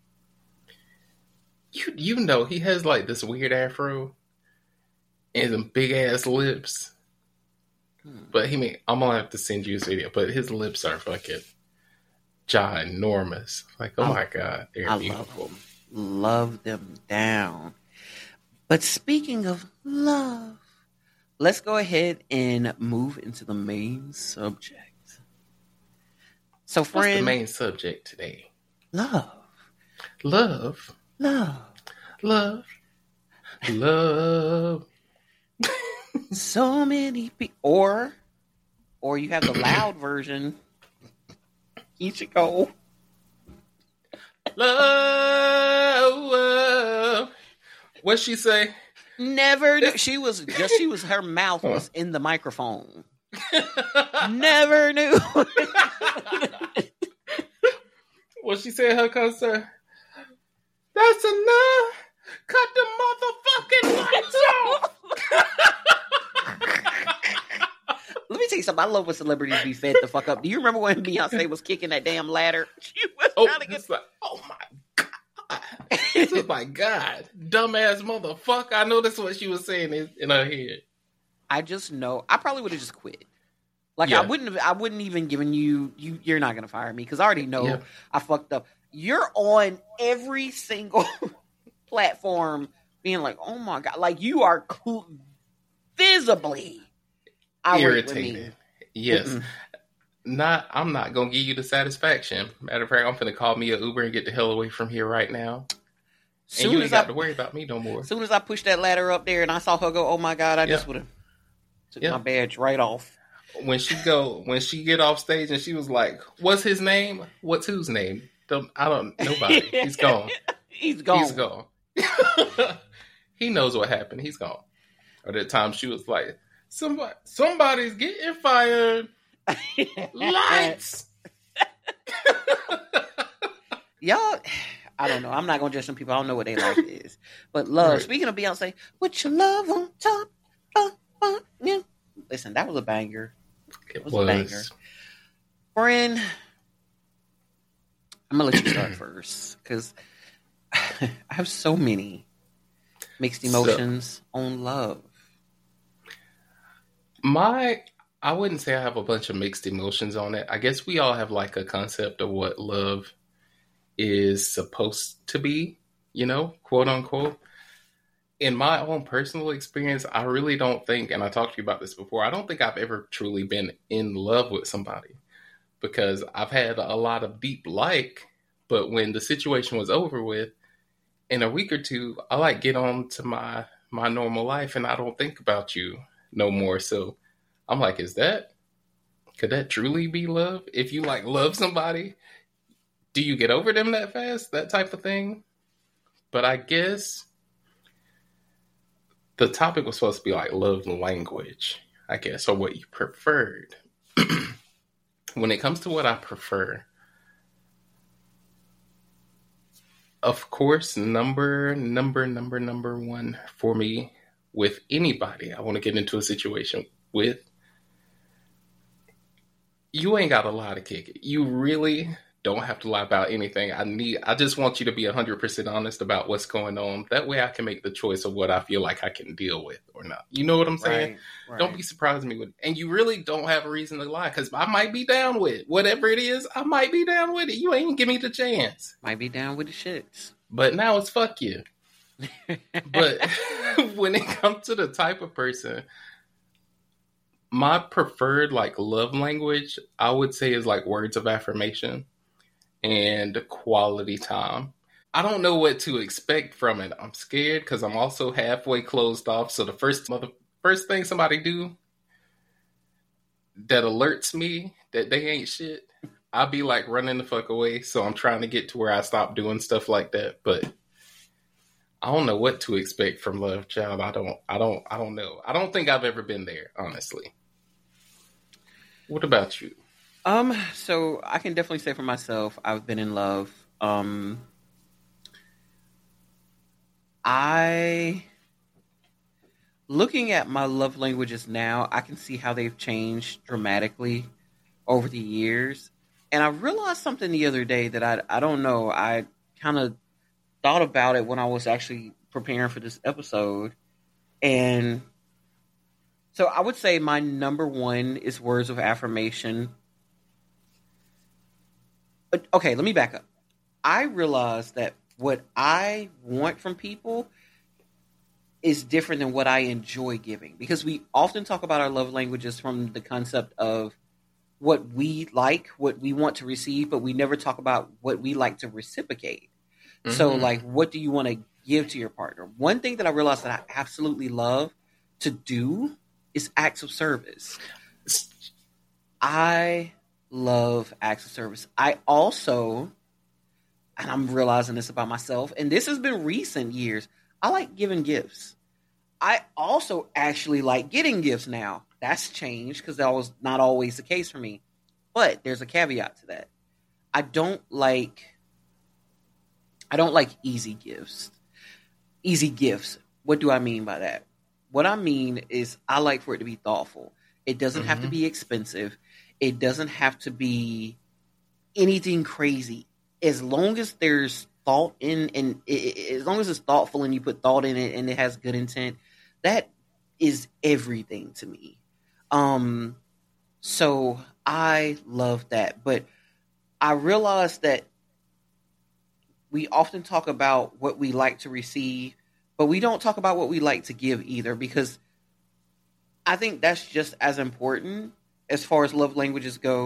you you know he has like this weird afro and some big ass lips. Hmm. But he mean I'm gonna have to send you his video. But his lips are fucking ginormous. Like, oh I, my god, they're I beautiful.
Love them. love them down. But speaking of love. Let's go ahead and move into the main subject. So, friend,
what's the main subject today?
Love,
love,
love,
love, love.
So many people, or, or you have the loud version. Keisha Cole.
Love. What'd she say?
Never knew. She was just, she was, her mouth was in the microphone. Never knew.
Well, she said her concert. That's enough. Cut the motherfucking lights off.
Let me tell you something. I love when celebrities be fed the fuck up. Do you remember when Beyonce was kicking that damn ladder? She was
oh,
trying to get.
Like, oh my god. Oh my god, dumbass motherfucker! I know that's what she was saying in, in her head.
I just know I probably would have just quit. Like yeah. I wouldn't have. I wouldn't even given you. You you're not gonna fire me because I already know yeah. I fucked up. You're on every single platform, being like, "Oh my god!" Like you are cl- visibly irritated.
Yes. Mm-mm. Not, I'm not gonna give you the satisfaction. Matter of fact, I'm gonna call me an Uber and get the hell away from here right now.
Soon
and you ain't
as
got
I,
to worry about me no more.
As soon as I pushed that ladder up there and I saw her go, oh my God, I just
Yeah.
would have took
Yeah.
my badge right off.
When she go, when she get off stage and she was like, "What's his name? What's whose name? Don't, I don't. Nobody. He's gone.
He's gone.
He's gone. He knows what happened. He's gone." Or that time she was like, "Somebody, somebody's getting fired. Lights."
Y'all, I don't know. I'm not gonna judge some people. I don't know what their life is. But love.
Right.
Speaking of Beyonce, put your love on top. Uh, uh, yeah. Listen, that was a banger.
It
was
was.
a banger. Friend, I'm gonna let you start first because I have so many mixed emotions so, on love.
My, I wouldn't say I have a bunch of mixed emotions on it. I guess we all have like a concept of what love is supposed to be, you know, quote unquote. In my own personal experience, I really don't think, and I talked to you about this before, I don't think I've ever truly been in love with somebody because I've had a lot of deep like, but when the situation was over with, in a week or two, I like get on to my, my normal life and I don't think about you no more. So I'm like, is that, could that truly be love? If you like love somebody, do you get over them that fast? That type of thing. But I guess the topic was supposed to be like love language, I guess, or what you preferred. When it comes to what I prefer, of course, number, number, number, number one for me with anybody I want to get into a situation with, you ain't got a lie to kick it. You really don't have to lie about anything. I need, I just want you to be one hundred percent honest about what's going on. That way I can make the choice of what I feel like I can deal with or not. You know what I'm saying?
Right, right.
Don't be surprising me with, and you really don't have a reason to lie because I might be down with it. Whatever it is, I might be down with it. You ain't even give me the chance.
Might be down with the shits.
But now it's fuck you. But when it comes to the type of person, my preferred like love language, I would say is like words of affirmation and quality time. I don't know what to expect from it. I'm scared because I'm also halfway closed off. So the first mother, first thing somebody do that alerts me that they ain't shit, I'll be like running the fuck away. So I'm trying to get to where I stop doing stuff like that. But I don't know what to expect from love, child. I don't, I don't, I don't know. I don't think I've ever been there, honestly. What about you?
Um, so I can definitely say for myself, I've been in love. Um, I, looking at my love languages now, I can see how they've changed dramatically over the years. And I realized something the other day that I, I don't know. I kind of thought about it when I was actually preparing for this episode. And so I would say my number one is words of affirmation. Okay, let me back up. I realized that what I want from people is different than what I enjoy giving. Because we often talk about our love languages from the concept of what we like, what we want to receive, but we never talk about what we like to reciprocate. Mm-hmm. So, like, what do you want to give to your partner? One thing that I realized that I absolutely love to do is acts of service. I love acts of service. I also, and I'm realizing this about myself, and this has been recent years, I like giving gifts. I also actually like getting gifts now. That's changed because that was not always the case for me. But there's a caveat to that. I don't like I don't like easy gifts. Easy gifts. What do I mean by that? What I mean is I like for it to be thoughtful. It doesn't mm-hmm. have to be expensive. It doesn't have to be anything crazy. As long as there's thought in, and it, as long as it's thoughtful and you put thought in it and it has good intent, that is everything to me. Um, so I love that. But I realized that we often talk about what we like to receive, but we don't talk about what we like to give either, because I think that's just as important as far as love languages go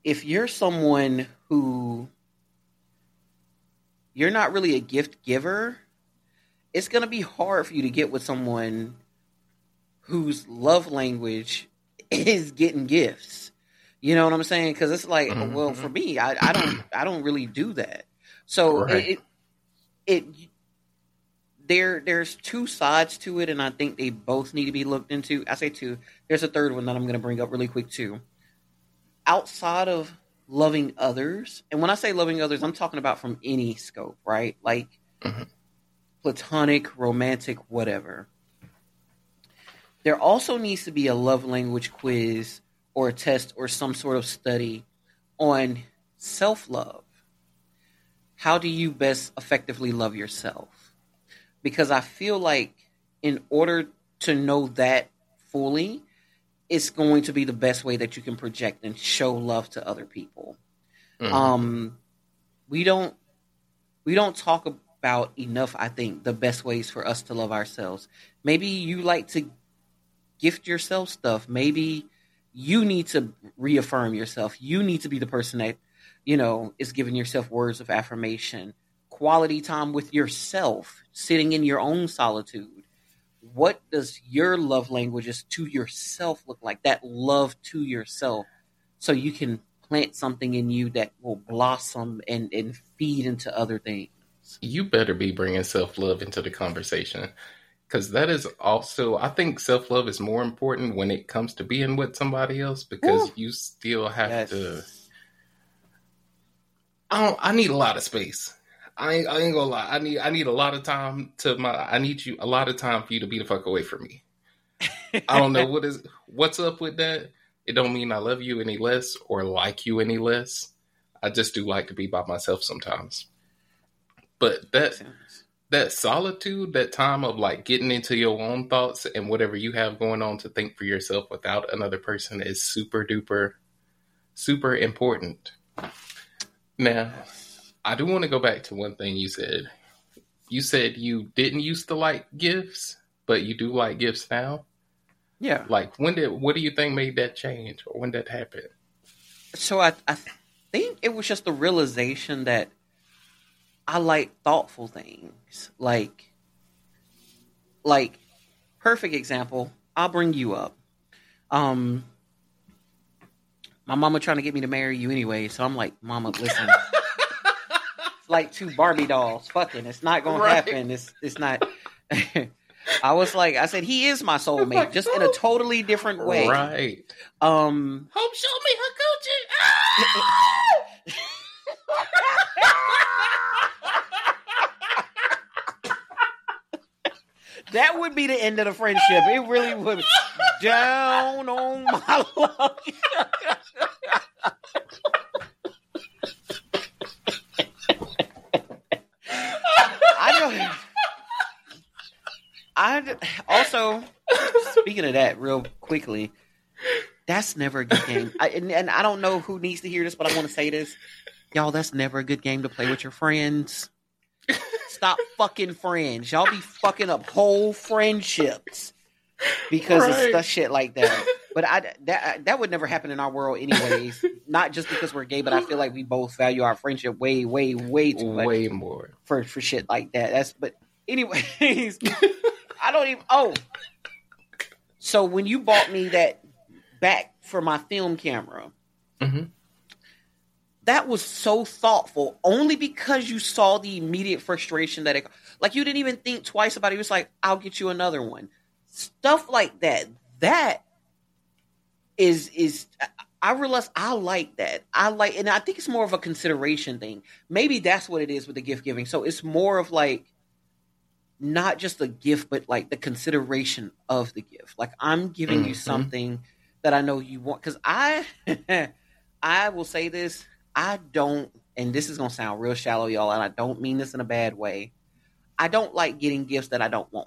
if you're someone who you're not really a gift giver, it's going to be hard for you to get with someone whose love language is getting gifts. You know what I'm saying? Because it's like, mm-hmm. well, for me, I, I don't, I don't really do that. So right. it, it, there, there's two sides to it, and I think they both need to be looked into. I say two. There's a third one that I'm going to bring up really quick too. Outside of loving others, and when I say loving others, I'm talking about from any scope, right? Like mm-hmm. platonic, romantic, whatever. There also needs to be a love language quiz or a test or some sort of study on self-love. How do you best effectively love yourself? Because I feel like in order to know that fully, it's going to be the best way that you can project and show love to other people. Mm-hmm. Um, we don't we don't talk about enough, I think, the best ways for us to love ourselves. Maybe you like to gift yourself stuff. Maybe you need to reaffirm yourself. You need to be the person that, you know, is giving yourself words of affirmation. Quality time with yourself, sitting in your own solitude. What does your love languages to yourself look like? That love to yourself, so you can plant something in you that will blossom and, and feed into other things.
You better be bringing self-love into the conversation, because that is also, I think self-love is more important when it comes to being with somebody else, because Ooh. you still have yes. to. I don't, I need a lot of space. I ain't, I ain't gonna lie. I need I need a lot of time to my. I need you a lot of time for you to be the fuck away from me. I don't know what is what's up with that. It don't mean I love you any less or like you any less. I just do like to be by myself sometimes. But that that solitude, that time of like getting into your own thoughts and whatever you have going on to think for yourself without another person is super duper, super important. Now, I do want to go back to one thing you said. You said you didn't used to like gifts, but you do like gifts now.
Yeah.
Like, when did, what do you think made that change, or when that happened?
So I, I think it was just the realization that I like thoughtful things. Like, like, perfect example. I'll bring you up. Um, my mama trying to get me to marry you anyway, so I'm like, Mama, listen. Like two Barbie dolls. Fucking, it's not gonna right. happen. It's it's not. I was like, I said, he is my soulmate, just in a totally different way.
Right.
Um.
Hope show me her coochie.
That would be the end of the friendship. It really would. Down on my luck. I also, speaking of that real quickly, that's never a good game. I, and, and I don't know who needs to hear this, but I want to say this. Y'all, that's never a good game to play with your friends. Stop fucking friends. Y'all be fucking up whole friendships because right. of stuff shit like that. But I, that that would never happen in our world anyways. Not just because we're gay, but I feel like we both value our friendship way, way, way too much.
Way more.
For, for shit like that. That's, but anyways... I don't even. Oh, so when you bought me that back for my film camera, mm-hmm. that was so thoughtful. Only because you saw the immediate frustration that it, like, you didn't even think twice about it. It was like, I'll get you another one. Stuff like that. That is is. I realize I like that. I like, and I think it's more of a consideration thing. Maybe that's what it is with the gift giving. So it's more of like. Not just a gift, but like the consideration of the gift. Like, I'm giving mm-hmm. you something that I know you want. Because I, I will say this, I don't, and this is going to sound real shallow, y'all, and I don't mean this in a bad way. I don't like getting gifts that I don't want.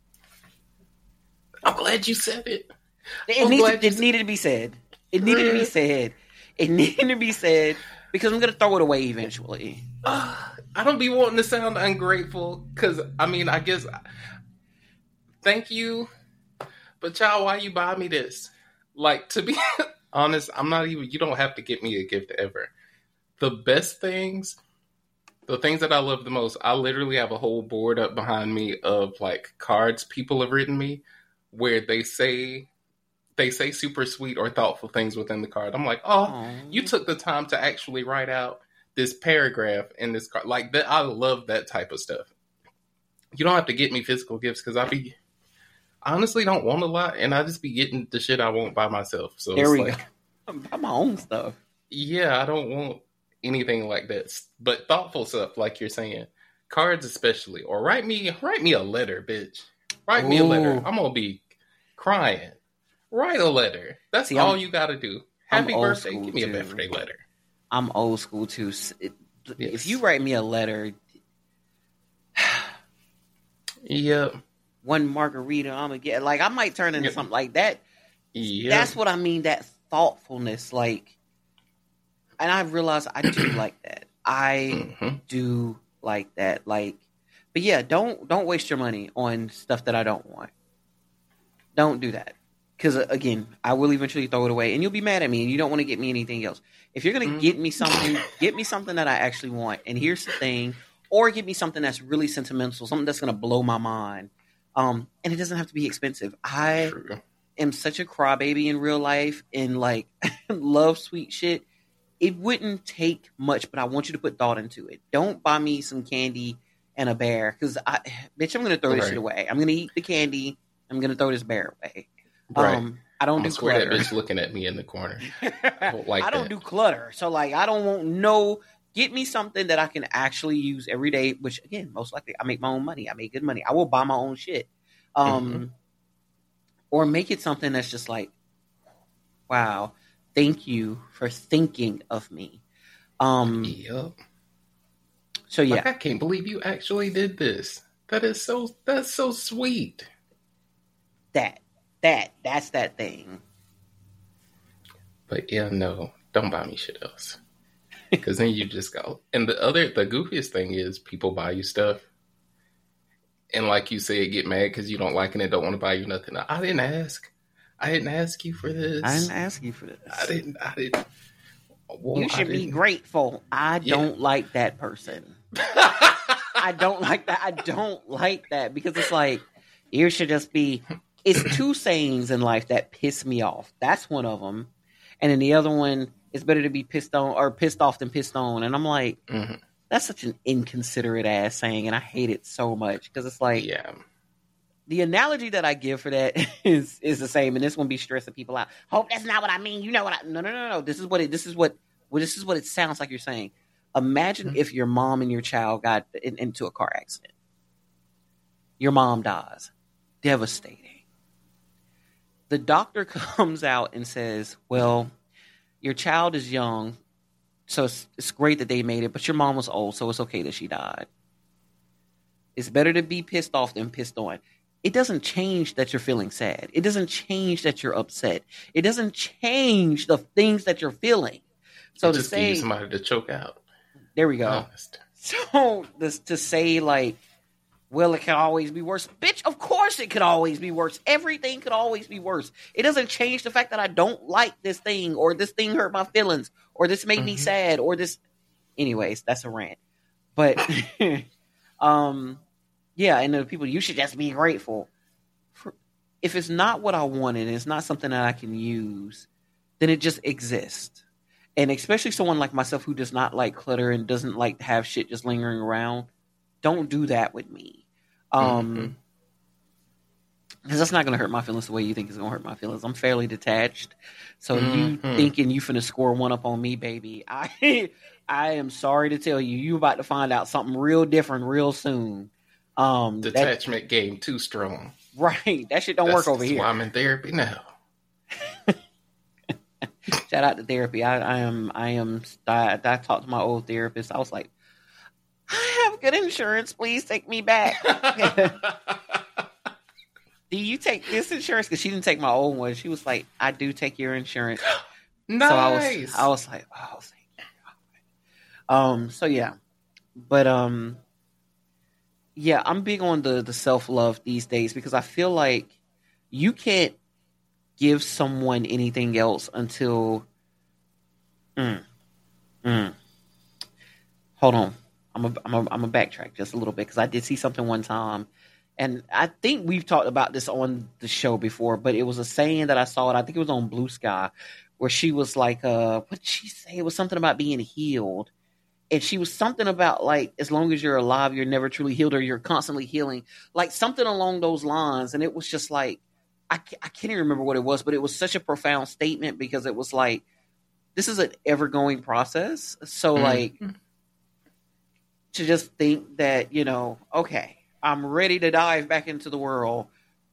I'm glad you said it.
It, needs to, it needed to be said. It needed to be said. It needed to be said because I'm going to throw it away eventually.
Uh, I don't be wanting to sound ungrateful because, I mean, I guess, thank you, but child, why you buy me this? Like, to be honest, I'm not even. You don't have to get me a gift ever. The best things, the things that I love the most, I literally have a whole board up behind me of like cards people have written me, where they say they say super sweet or thoughtful things within the card. I'm like, oh,
Aww.
you took the time to actually write out this paragraph in this card. Like that, I love that type of stuff. You don't have to get me physical gifts because I be I honestly don't want a lot, and I just be getting the shit I want by myself. So
There
it's
we
like,
go. Buy my own stuff.
Yeah, I don't want anything like that. But thoughtful stuff, like you're saying, cards especially, or write me write me a letter, bitch. Write me a letter.
Ooh.
I'm gonna be crying. Write a letter. That's
See,
all
I'm-
you got to do.
I'm
Happy
old
birthday.
school,
Give me a
too.
birthday letter.
I'm old school too. S- it-
Yes.
If you write me a letter,
Yep.
one margarita, I'm gonna get like I might turn into
Yep.
something like that.
Yep.
That's what I mean. That thoughtfulness, like, and I realize I do like that. I
hmm
do like that. Like, but yeah, don't don't waste your money on stuff that I don't want. Don't do that. Because again, I will eventually throw it away, and you'll be mad at me, and you don't want to get me anything else. If you're gonna
Mm.
get me something, get me something that I actually want. And here's the thing, or get me something that's really sentimental, something that's gonna blow my mind. Um, and it doesn't have to be expensive. I
True.
am such a crybaby in real life, and like love sweet shit. It wouldn't take much, but I want you to put thought into it. Don't buy me some candy and a bear, because I, bitch, I'm gonna throw this
Right.
shit away. I'm gonna eat the candy. I'm gonna throw this bear away.
Right.
Um, I don't
I'm
do
gonna swear that
clutter.
bitch looking at me in the corner. don't like
I don't
that.
do clutter. So like, I don't want no. Get me something that I can actually use every day. Which again, most likely, I make my own money. I make good money. I will buy my own shit. Um,
Mm-hmm.
or make it something that's just like, wow, thank you for thinking of me. Um,
Yep.
so yeah,
Like, I can't believe you actually did this. That is so. That's so sweet.
that that that's that thing.
But yeah, no, don't buy me shit else. Because then you just go. And the other, the goofiest thing is people buy you stuff, and like you said, get mad because you don't like it and don't want to buy you nothing. I didn't ask. I didn't ask you for this.
I didn't ask you for this.
I didn't. I didn't. Well,
You
I
should be
didn't.
grateful. I
Yeah.
don't like that person. I don't like that. I don't like that because it's like, you should just be. It's two sayings in life that piss me off. That's one of them, and then the other one, it's better to be pissed on or pissed off than pissed on. And I'm like,
Mhm.
that's such an inconsiderate ass saying, and I hate it so much because it's like
Yeah.
the analogy that I give for that is is the same, and this one be stressing people out. Hope that's not what I mean. You know what? I, no, no, no, no. This is what it. This is what. Well, this is what it sounds like you're saying. Imagine
Mhm.
if your mom and your child got in, into a car accident. Your mom dies. Devastating. The doctor comes out and says, well, your child is young, so it's, it's great that they made it, but your mom was old, so it's okay that she died. It's better to be pissed off than pissed on. It doesn't change that you're feeling sad. It doesn't change that you're upset. It doesn't change the things that you're feeling. So
It
to
just give
say,
you somebody to choke out.
there we go.
Honest.
So this to say like, well, it can always be worse. Bitch, of course it could always be worse. Everything could always be worse. It doesn't change the fact that I don't like this thing, or this thing hurt my feelings, or this made me
Mhm.
sad, or this. Anyways, that's a rant. But um, yeah, and the people, you should just be grateful. For, if it's not what I wanted, and it's not something that I can use, then it just exists. And especially someone like myself who does not like clutter and doesn't like to have shit just lingering around, don't do that with me. Um,
Mhm.
because that's not going to hurt my feelings the way you think it's going to hurt my feelings. I'm fairly detached. So you
Mhm.
thinking you finna score one up on me, baby. I I am sorry to tell you, you about to find out something real different real soon. Um, that,
Detachment game too strong.
right. That shit don't
That's,
work over
that's
here.
why I'm in therapy now.
Shout out to therapy. I, I am, I am, I, I talked to my old therapist. I was like, I have good insurance. Please take me back. Do you take this insurance? Because she didn't take my old one. She was like, I do take your insurance.
Nice.
So I was, I was like, oh, thank you. Um, so yeah, but um, yeah, I'm big on the the self love these days because I feel like you can't give someone anything else until. Mm, mm. Hold on, I'm a, I'm a, I'm a backtrack just a little bit because I did see something one time, and I think we've talked about this on the show before. But it was a saying that I saw it. I think it was on Blue Sky, where she was like, "Uh, what did she say? It was something about being healed." And she was something about like, as long as you're alive, you're never truly healed, or you're constantly healing, like something along those lines. And it was just like, I, I can't even remember what it was, but it was such a profound statement because it was like, this is an ever going process. So mm-hmm. like to just think that, you know, okay, I'm ready to dive back into the world.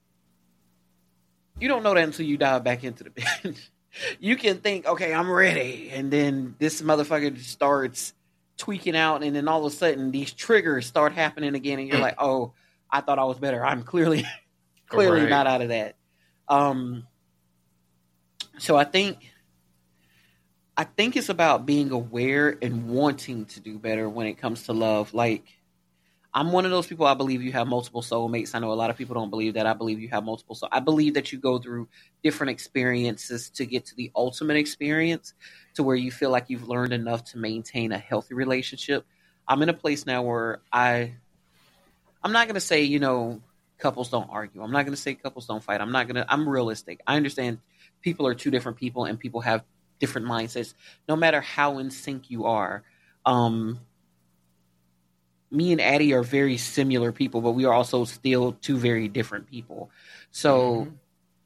You don't know that until you dive back into the bench. You can think, okay, I'm ready. And then this motherfucker starts tweaking out, and then all of a sudden these triggers start happening again, and you're like, oh, I thought I was better. I'm clearly clearly right. not out of that. Um so I think I think it's about being aware and wanting to do better when it comes to love. Like, I'm one of those people, I believe you have multiple soulmates. I know a lot of people don't believe that. I believe you have multiple. So I believe that you go through different experiences to get to the ultimate experience, to where you feel like you've learned enough to maintain a healthy relationship. I'm in a place now where I, I'm not going to say, you know, couples don't argue. I'm not going to say couples don't fight. I'm not going to, I'm realistic. I understand people are two different people and people have different mindsets, no matter how in sync you are. Um, me and Addie are very similar people, but we are also still two very different people. So mm-hmm.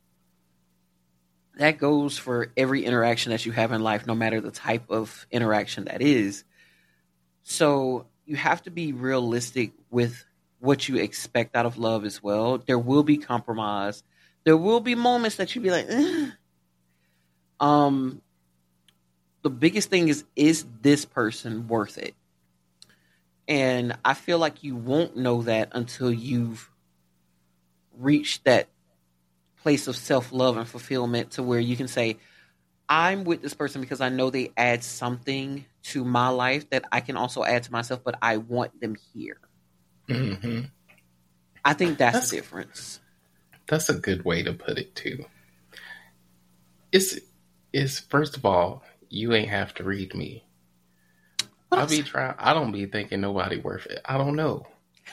that goes for every interaction that you have in life, no matter the type of interaction that is. So you have to be realistic with what you expect out of love as well. There will be compromise. There will be moments that you'll be like, eh. um, the biggest thing is, is this person worth it? And I feel like you won't know that until you've reached that place of self-love and fulfillment, to where you can say, I'm with this person because I know they add something to my life that I can also add to myself, but I want them here.
Mm-hmm.
I think that's, that's the difference.
That's a good way to put it too. It's, it's first of all, you ain't have to read me. I be trying. I don't be thinking nobody worth it. I don't know.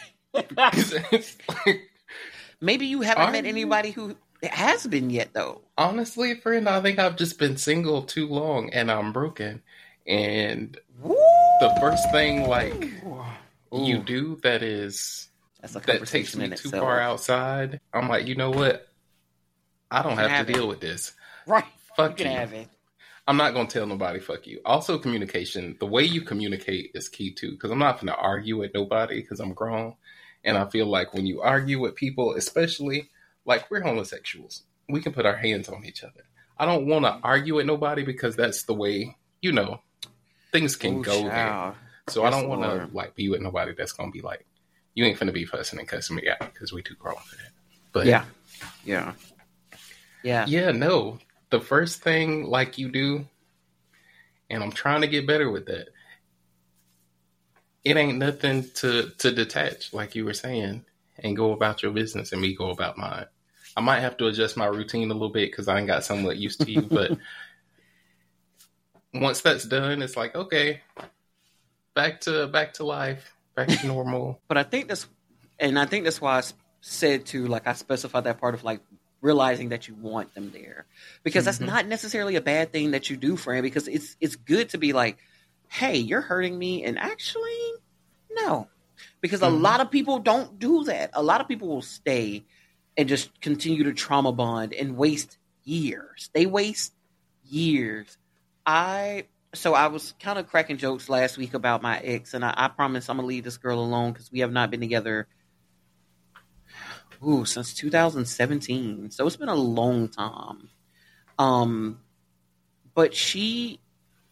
Maybe you haven't met anybody who has been yet, though.
Honestly, friend, I think I've just been single too long, and I'm broken. And Woo! the first thing, like Ooh. you do that is
That's a
that takes me too itself. far outside, I'm like, you know what? I don't have, have to it. deal with this.
Right?
Fuck
you. Can
you.
have it.
I'm not going to tell nobody, fuck you. Also, communication. The way you communicate is key, too. Because I'm not going to argue with nobody because I'm grown. And I feel like when you argue with people, especially, like, we're homosexuals. We can put our hands on each other. I don't want to argue with nobody because that's the way, you know, things can Ooh, go there. So yes, I don't want to, like, be with nobody that's going to be like, you ain't finna be fussing and cussing me out because we too grown for that. But
yeah. Yeah. Yeah.
Yeah, no. The first thing, like you do, and I'm trying to get better with that, it ain't nothing to, to detach, like you were saying, and go about your business and me go about mine. I might have to adjust my routine a little bit because I ain't got somewhat used to you, but once that's done, it's like, okay, back to back to life, back to normal.
But I think that's, and I think that's why I said to, like, I specified that part of, like, realizing that you want them there, because that's mm-hmm. not necessarily a bad thing that you do, friend, because it's it's good to be like, hey, you're hurting me, and actually no, because mm-hmm. a lot of people don't do that. A lot of people will stay and just continue to trauma bond and waste years. They waste years. I so I was kind of cracking jokes last week about my ex, and I, I promise I'm gonna leave this girl alone because we have not been together Ooh, since two thousand seventeen. So it's been a long time. Um, but she,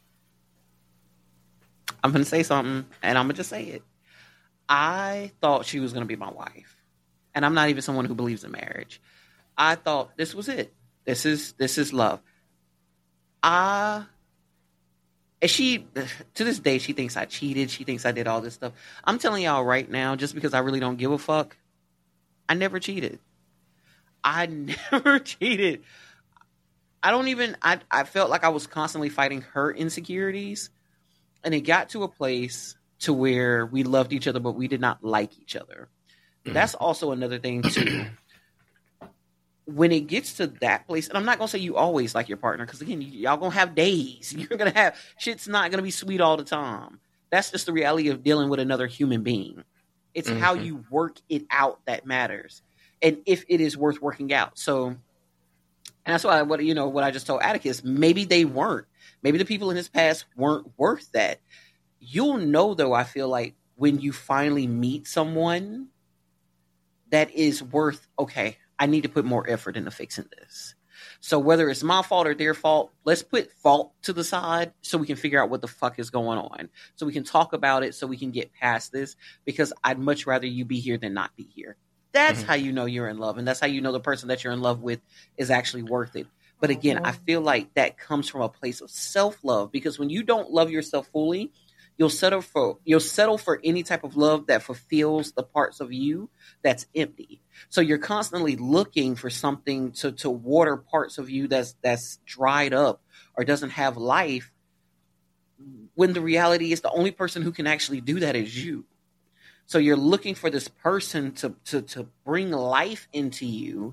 I'm going to say something, and I'm going to just say it. I thought she was going to be my wife. And I'm not even someone who believes in marriage. I thought this was it. This is, this is love. I, and she, to this day, she thinks I cheated. She thinks I did all this stuff. I'm telling y'all right now, just because I really don't give a fuck, I never cheated. I never cheated. I don't even I I felt like I was constantly fighting her insecurities, and it got to a place to where we loved each other, but we did not like each other. Mm. That's also another thing too. When it gets to that place, and I'm not gonna say you always like your partner, because again, y- y'all gonna have days. You're gonna have shit's not gonna be sweet all the time. That's just the reality of dealing with another human being. It's mm-hmm. how you work it out that matters, and if it is worth working out. So, and that's why what you know what I just told Atticus. Maybe they weren't. Maybe the people in his past weren't worth that. You'll know, though. I feel like when you finally meet someone that is worth. Okay, I need to put more effort into fixing this. So whether it's my fault or their fault, let's put fault to the side so we can figure out what the fuck is going on. So we can talk about it so we can get past this, because I'd much rather you be here than not be here. That's mm-hmm. how you know you're in love. And that's how you know the person that you're in love with is actually worth it. But again, I feel like that comes from a place of self-love, because when you don't love yourself fully, You'll settle for you'll settle for any type of love that fulfills the parts of you that's empty. So you're constantly looking for something to, to water parts of you that's that's dried up or doesn't have life, when the reality is the only person who can actually do that is you. So you're looking for this person to to, to bring life into you.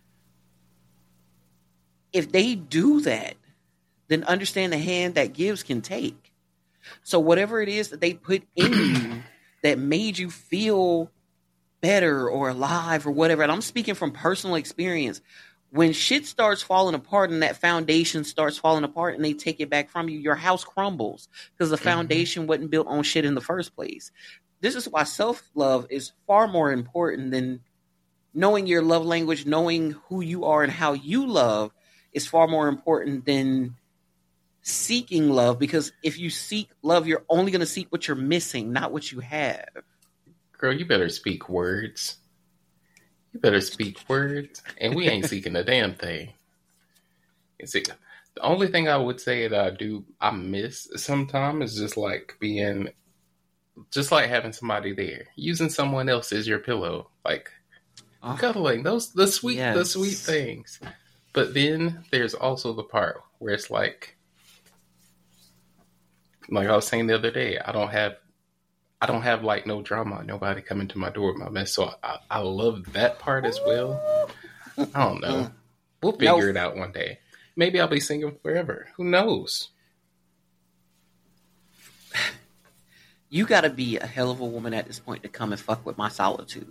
If they do that, then understand the hand that gives can take. So whatever it is that they put in you that made you feel better or alive or whatever, and I'm speaking from personal experience, when shit starts falling apart and that foundation starts falling apart and they take it back from you, your house crumbles because the foundation mm-hmm. wasn't built on shit in the first place. This is why self-love is far more important than knowing your love language, knowing who you are and how you love is far more important than seeking love, because if you seek love, you're only going to seek what you're missing, not what you have.
Girl, you better speak words. You better speak words. And we ain't seeking a damn thing. You see, the only thing I would say that I do, I miss sometimes is just like being, just like having somebody there. Using someone else as your pillow. Like, oh, cuddling. Those, the sweet, yes. the sweet things. But then there's also the part where it's like, like I was saying the other day, I don't have, I don't have like no drama, nobody coming to my door with my mess. So I, I love that part as well. I don't know. We'll figure nope. it out one day. Maybe I'll be single forever. Who knows?
You got to be a hell of a woman at this point to come and fuck with my solitude.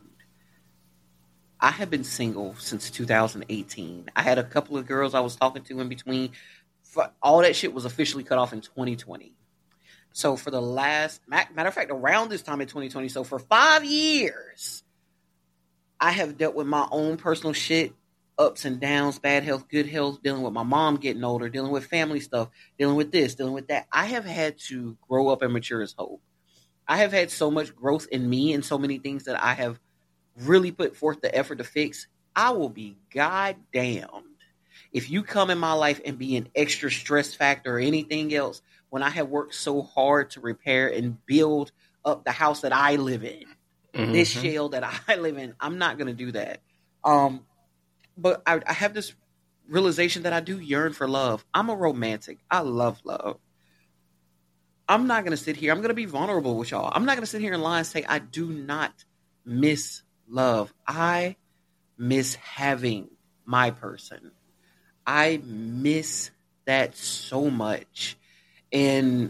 I have been single since two thousand eighteen. I had a couple of girls I was talking to in between. All that shit was officially cut off in twenty twenty. So for the last, matter of fact, around this time in twenty twenty, so for five years, I have dealt with my own personal shit, ups and downs, bad health, good health, dealing with my mom getting older, dealing with family stuff, dealing with this, dealing with that. I have had to grow up and mature as hope. I have had so much growth in me and so many things that I have really put forth the effort to fix. I will be goddamned if you come in my life and be an extra stress factor or anything else when I have worked so hard to repair and build up the house that I live in, mm-hmm. this shell that I live in. I'm not going to do that. Um, but I, I have this realization that I do yearn for love. I'm a romantic. I love love. I'm not going to sit here. I'm going to be vulnerable with y'all. I'm not going to sit here and lie and say I do not miss love. I miss having my person. I miss that so much. And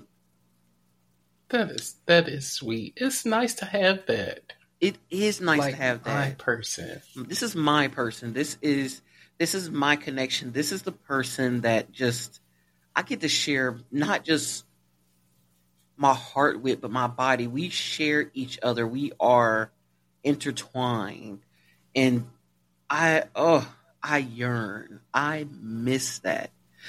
that is that is sweet. It's nice to have that.
It is nice
like
to have that.
My person.
This is my person. This is this is my connection. This is the person that just I get to share not just my heart with, but my body. We share each other. We are intertwined. And I oh I yearn. I miss that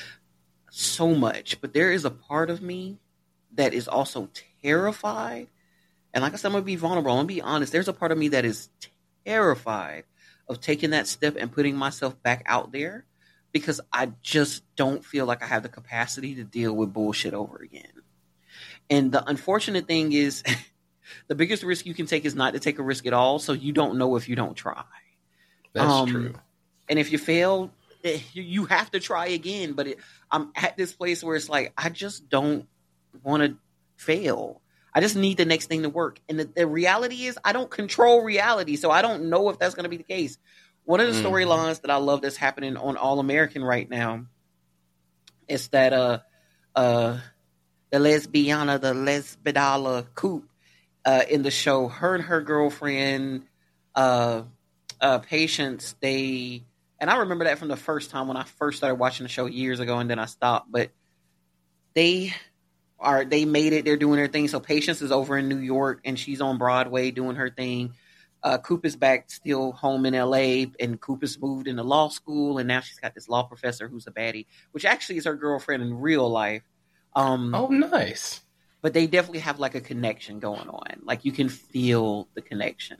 so much. But there is a part of me that is also terrified. And like I said, I'm going to be vulnerable. I'm going to be honest. There's a part of me that is terrified of taking that step and putting myself back out there, because I just don't feel like I have the capacity to deal with bullshit over again. And the unfortunate thing is the biggest risk you can take is not to take a risk at all. So you don't know if you don't try.
That's
um,
true.
And if you fail, you, you have to try again. But it, I'm at this place where it's like, I just don't want to fail. I just need the next thing to work. And the, the reality is I don't control reality. So I don't know if that's going to be the case. One of the mm. storylines that I love that's happening on All American right now is that uh, uh, the lesbiana, the lesbidala Coop uh, in the show, her and her girlfriend, uh, uh, Patience, they, and I remember that from the first time when I first started watching the show years ago, and then I stopped, but they are, they made it, they're doing their thing. So Patience is over in New York and she's on Broadway doing her thing. Uh, Coop is back still home in L A, and Coop has moved into law school, and now she's got this law professor who's a baddie, which actually is her girlfriend in real life. Um,
oh, nice.
But they definitely have like a connection going on. Like you can feel the connection.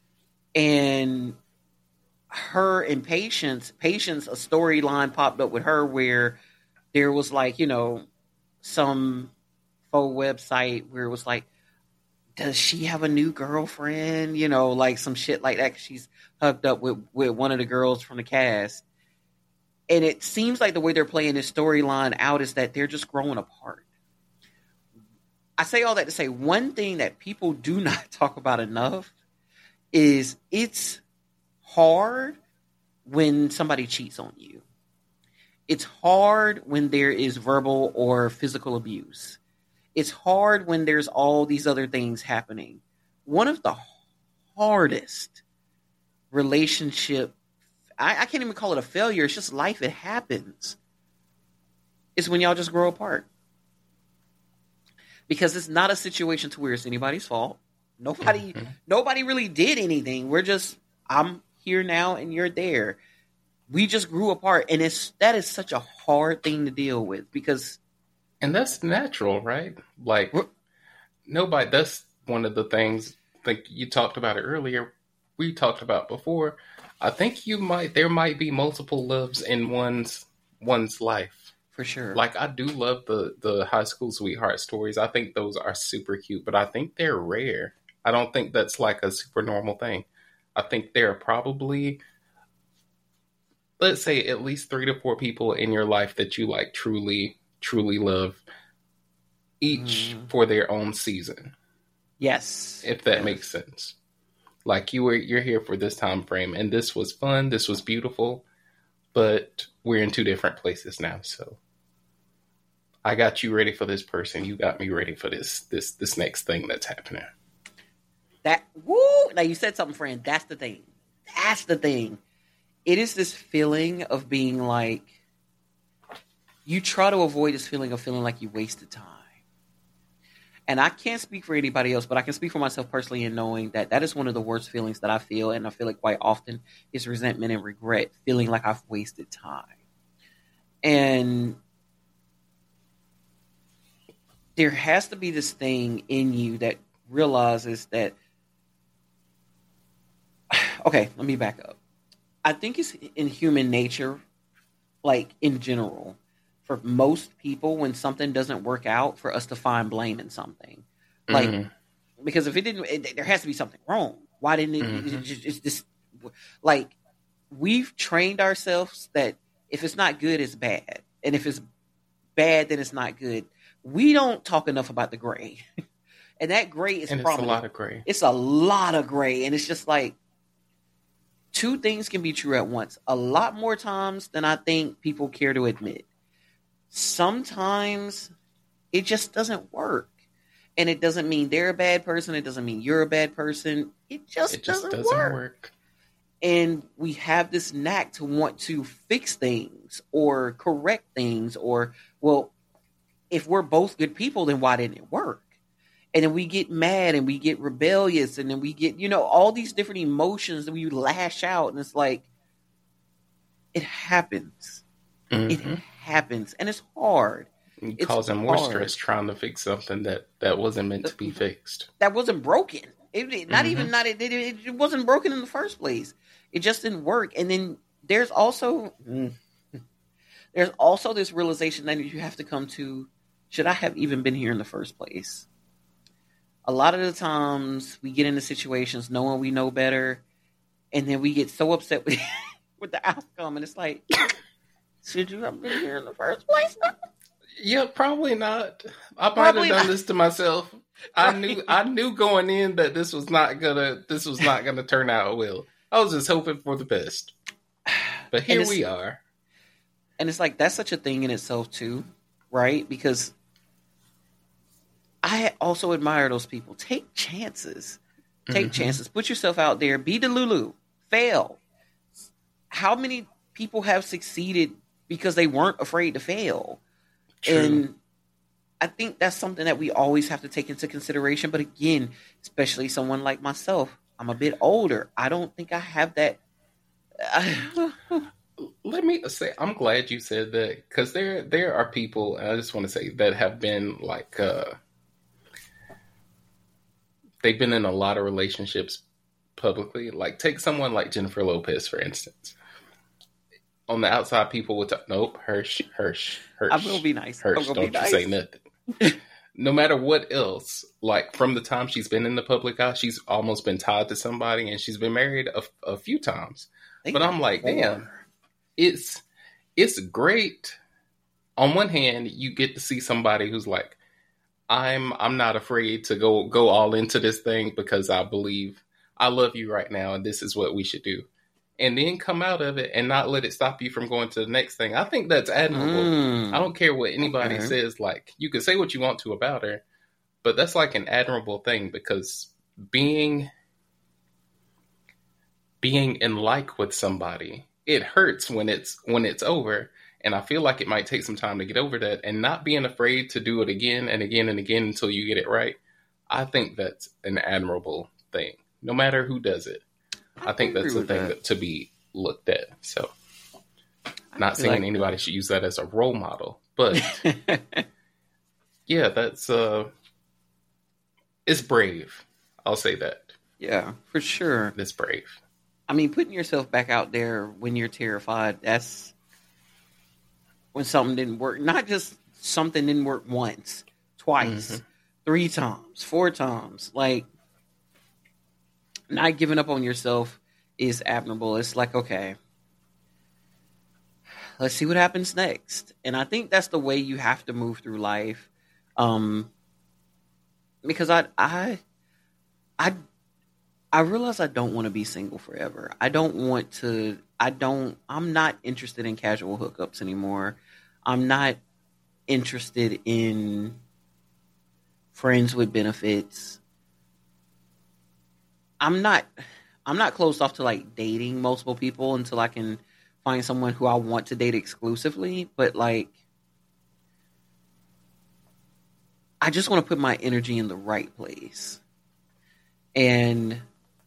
And her and Patience, Patience, a storyline popped up with her where there was like, you know, some faux website where it was like, does she have a new girlfriend? You know, like some shit like that. 'Cause she's hooked up with, with one of the girls from the cast. And it seems like the way they're playing this storyline out is that they're just growing apart. I say all that to say one thing that people do not talk about enough is it's hard when somebody cheats on you. It's hard when there is verbal or physical abuse. It's hard when there's all these other things happening. One of the hardest relationship, I, I can't even call it a failure. It's just life. It happens. It's when y'all just grow apart. Because it's not a situation to where it's anybody's fault. Nobody, mm-hmm. nobody really did anything. We're just, I'm here now and you're there. We just grew apart. And it's, that is such a hard thing to deal with because.
And that's natural, right? Like, nobody, that's one of the things, like you talked about it earlier, we talked about before. I think you might, there might be multiple loves in one's, one's life.
For sure.
Like, I do love the, the high school sweetheart stories. I think those are super cute, but I think they're rare. I don't think that's like a super normal thing. I think there are probably, let's say, at least three to four people in your life that you like truly truly love, each mm. for their own season.
Yes.
If that
yes.
makes sense. Like you were, you're here for this time frame and this was fun. This was beautiful, but we're in two different places now. So I got you ready for this person. You got me ready for this, this, this next thing that's happening.
That, woo! Now you said something, friend. That's the thing. That's the thing. It is this feeling of being like, you try to avoid this feeling of feeling like you wasted time. And I can't speak for anybody else, but I can speak for myself personally in knowing that that is one of the worst feelings that I feel. And I feel it quite often is resentment and regret, feeling like I've wasted time. And there has to be this thing in you that realizes that, okay, let me back up. I think it's in human nature, like in general, for most people, when something doesn't work out, for us to find blame in something. Like, mm-hmm. because if it didn't, it, there has to be something wrong. Why didn't it, mm-hmm. it just, it's just, like, we've trained ourselves that if it's not good, it's bad. And if it's bad, then it's not good. We don't talk enough about the gray. And that gray is
and
prominent.
It's a lot of gray.
It's a lot of gray. And it's just like, two things can be true at once. A lot more times than I think people care to admit. Sometimes it just doesn't work. And it doesn't mean they're a bad person. It doesn't mean you're a bad person. It just,
it just
doesn't,
doesn't
work.
work.
And we have this knack to want to fix things or correct things or, well, if we're both good people, then why didn't it work? And then we get mad and we get rebellious and then we get, you know, all these different emotions that we lash out. And it's like, it happens. Mm-hmm. It happens. And it's hard.
And causing more stress trying to fix something that, that wasn't meant to be fixed. That
wasn't broken. It, it, not mm-hmm. even, not it, it, it wasn't broken in the first place. It just didn't work. And then there's also, there's also this realization that you have to come to, should I have even been here in the first place? A lot of the times we get into situations knowing we know better, and then we get so upset with, with the outcome, and it's like, Should you have been here in the first place?
Yeah, probably not. I might
Probably
have done
not.
this to myself. I knew I knew going in that this was not gonna this was not gonna turn out well. I was just hoping for the best. But here we are.
And it's like that's such a thing in itself too, right? Because I also admire those people. Take chances. Take mm-hmm. chances. Put yourself out there. Be Delulu. Fail. How many people have succeeded because they weren't afraid to fail? True. And I think that's something that we always have to take into consideration. But again, especially someone like myself, I'm a bit older. I don't think I have that.
Let me say, I'm glad you said that, because there there are people, and I just want to say, that have been like, uh, they've been in a lot of relationships publicly. Like, take someone like Jennifer Lopez, for instance. On the outside, people would talk, nope, Hirsch, Hirsch, Hirsch.
I'm going to be nice.
Hirsch, don't you
nice.
say nothing. No matter what else, like, from the time she's been in the public eye, she's almost been tied to somebody, and she's been married a, a few times. But I'm like, damn, it's it's great. On one hand, you get to see somebody who's like, I'm I'm not afraid to go go all into this thing because I believe I love you right now, and this is what we should do. And then come out of it and not let it stop you from going to the next thing. I think that's admirable. Mm. I don't care what anybody okay. says. Like, you can say what you want to about her, but that's like an admirable thing, because being being in like with somebody, it hurts when it's when it's over. And I feel like it might take some time to get over that, and not being afraid to do it again and again and again until you get it right. I think that's an admirable thing, no matter who does it. I, I think that's a thing that. to be looked at. So, not saying like anybody that. should use that as a role model, but yeah, that's uh, it's brave. I'll say that.
Yeah, for sure.
It's brave.
I mean, putting yourself back out there when you're terrified, that's when something didn't work. Not just something didn't work once, twice, mm-hmm. three times, four times. Like, not giving up on yourself is admirable. It's like, okay, let's see what happens next. And I think that's the way you have to move through life. Um, because I, I, I, I realize I don't want to be single forever. I don't want to, I don't, I'm not interested in casual hookups anymore. I'm not interested in friends with benefits. I'm not, I'm not closed off to like dating multiple people until I can find someone who I want to date exclusively. But like, I just want to put my energy in the right place. And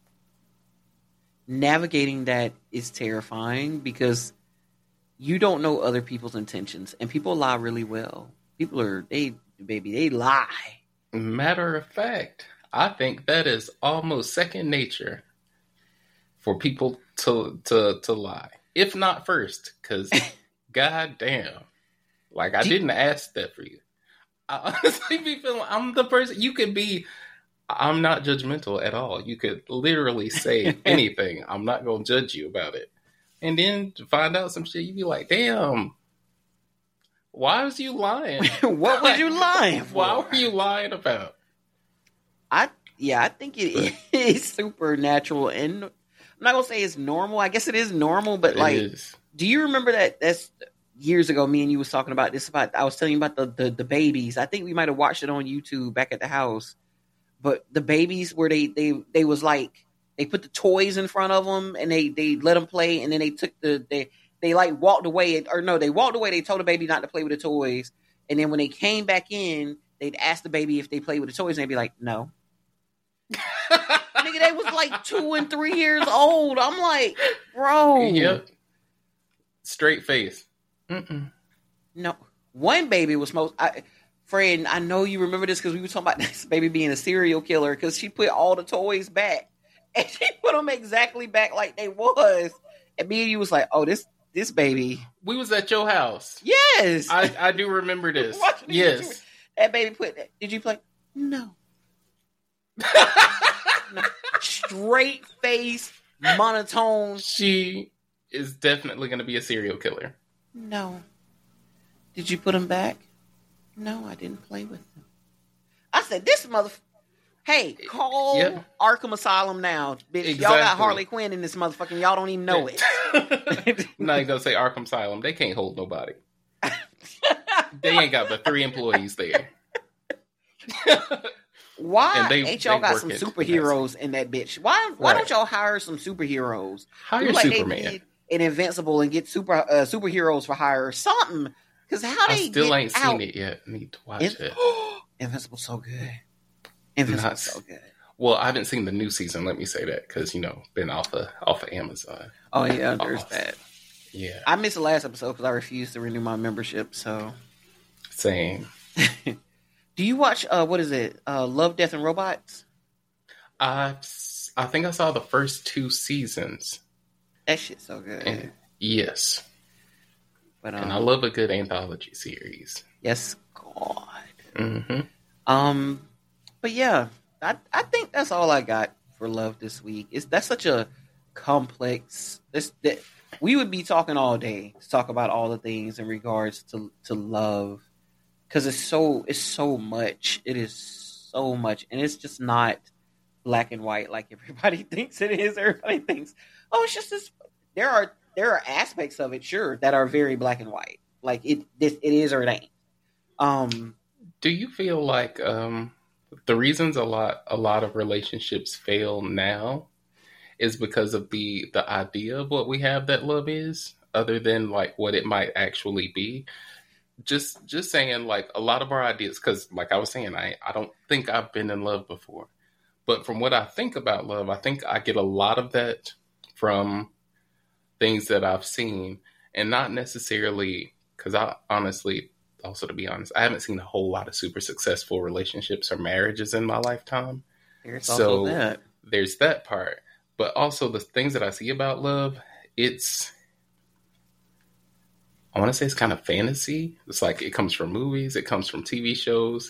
navigating that is terrifying because you don't know other people's intentions, and people lie really well. People are, they, baby, they lie.
Matter of fact, I think that is almost second nature for people to to to lie, if not first, because goddamn, like I didn't ask that for you. I honestly be feeling I'm the person. You could be. I'm not judgmental at all. You could literally say anything. I'm not gonna judge you about it, and then to find out some shit, you'd be like, damn. Why was you lying?
What was you lying for?
Why were you lying about?
I yeah, I think it is supernatural, and I'm not gonna say it's normal. I guess it is normal, but
it
like,
is.
Do you remember that? That's years ago. Me and you was talking about this. About I was telling you about the the, the babies. I think we might have watched it on YouTube back at the house. But the babies, where they they they was like they put the toys in front of them and they they let them play, and then they took the they they like walked away, or no, they walked away. They told the baby not to play with the toys, and then when they came back in, they'd ask the baby if they play with the toys, and they'd be like, no. Nigga, they was like two and three years old. I'm like, bro.
Yep. Straight face.
Mm-mm. No, one baby was most. I, Friend, I know you remember this because we were talking about this baby being a serial killer, because she put all the toys back and she put them exactly back like they was. And me and you was like, oh, this this baby.
We was at your house.
Yes.
I, I do remember this. Yes.
That baby put, did you play? No. No. Straight face, monotone.
She is definitely going to be a serial killer.
No. Did you put them back? No, I didn't play with them. I said, this mother... Hey, call
yeah.
Arkham Asylum now, bitch.
Exactly.
Y'all got Harley Quinn in this motherfucker. Y'all don't even know it.
I'm not even gonna say Arkham Asylum. They can't hold nobody. They ain't got but three employees there.
Why they, ain't y'all got some superheroes in that bitch? Why Why right. don't y'all hire some superheroes?
Hire
like
Superman
and Invincible and get super uh, superheroes for hire or something. Because how they
I still
get
ain't
out?
seen it yet. I need to watch
In-
it.
Invincible so good. Invincible so good.
Well, I haven't seen the new season. Let me say that because you know been off of off of Amazon.
Oh yeah, there's
off.
that.
Yeah,
I missed the last episode because I refused to renew my membership. So
same.
Do you watch, uh, what is it, uh, Love, Death, and Robots?
I, I think I saw the first two seasons.
That shit's so good.
And, yes.
But, um,
and I love a good anthology series.
Yes, God.
Mm-hmm.
Um, but yeah, I, I think that's all I got for love this week. It's, that's such a complex... This, that, we would be talking all day to talk about all the things in regards to, to love. Because it's so it's so much. It is so much. And it's just not black and white like everybody thinks it is. Everybody thinks, oh, it's just this. There are there are aspects of it, sure, that are very black and white. Like it this it is or it ain't. Um
Do you feel like um the reasons a lot a lot of relationships fail now is because of the the idea of what we have that love is, other than like what it might actually be? Just just saying, like, a lot of our ideas, because like I was saying, I, I don't think I've been in love before. But from what I think about love, I think I get a lot of that from things that I've seen. And not necessarily, because I honestly, also to be honest, I haven't seen a whole lot of super successful relationships or marriages in my lifetime.
There's
so
also that.
There's that part. But also the things that I see about love, it's... I want to say it's kind of fantasy. It's like it comes from movies. It comes from T V shows.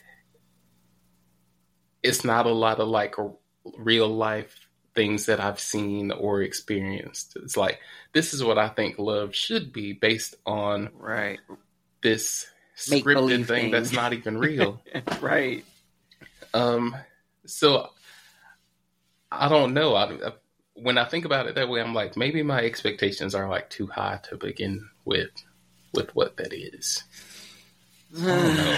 It's not a lot of like real life things that I've seen or experienced. It's like, this is what I think love should be based on
right.
this
Make-believe
scripted thing
thing.
that's not even real.
Right.
Um. So I don't know. I, I, when I think about it that way, I'm like, maybe my expectations are like too high to begin with, with what that is. I don't know.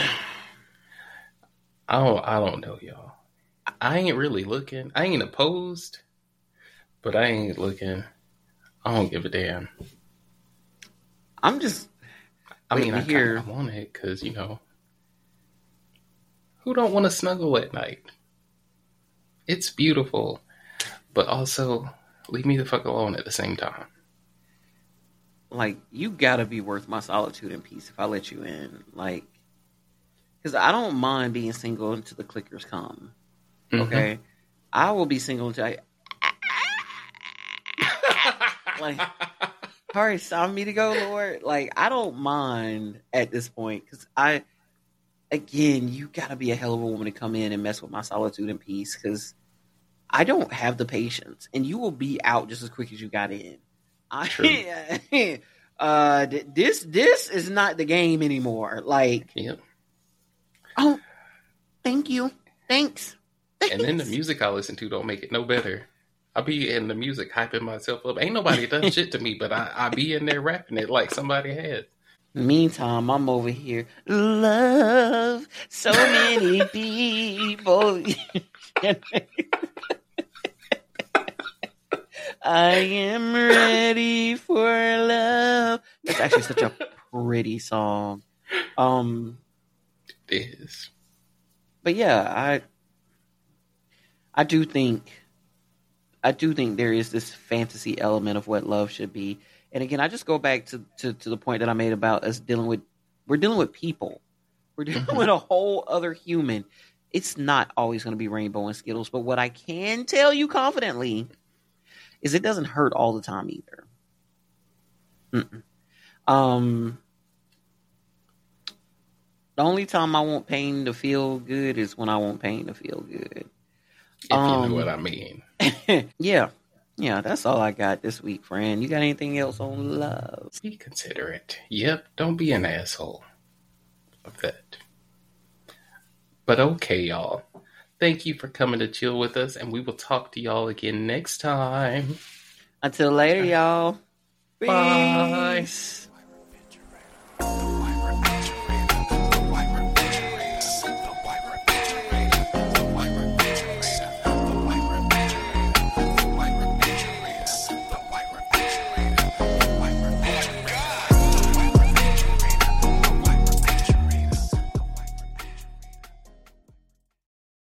I don't, I don't know, y'all. I ain't really looking. I ain't opposed, but I ain't looking. I don't give a damn.
I'm just,
I mean, I
here.
kind of want it because, you know, who don't want to snuggle at night? It's beautiful. But also, leave me the fuck alone at the same time.
Like, you gotta be worth my solitude and peace if I let you in. Like, because I don't mind being single until the clickers come. Okay? Mm-hmm. I will be single until I... like, hurry, it's time for me to go, Lord. Like, I don't mind at this point. Because I... Again, you gotta be a hell of a woman to come in and mess with my solitude and peace. Because... I don't have the patience, and you will be out just as quick as you got in. I, uh, this this is not the game anymore. Like,
yep.
Oh, thank you, thanks. thanks.
And then the music I listen to don't make it no better. I be in the music hyping myself up. Ain't nobody done shit to me, but I, I be in there rapping it like somebody had.
Meantime, I'm over here. Love so many people. I am ready for love. That's actually such a pretty song. Um,
it is.
But yeah, I, I do think, I do think there is this fantasy element of what love should be. And again, I just go back to, to, to the point that I made about us dealing with, we're dealing with people. We're dealing with a whole other human. It's not always going to be rainbow and Skittles. But what I can tell you confidently is it doesn't hurt all the time either. Mm-mm. Um, the only time I want pain to feel good is when I want pain to feel good.
If
um,
you know what I mean.
Yeah. Yeah, that's all I got this week, friend. You got anything else on love?
Be considerate. Yep, don't be an asshole. Of that. But okay, y'all. Thank you for coming to chill with us, and we will talk to y'all again next time.
Until later, y'all.
Bye.
Peace.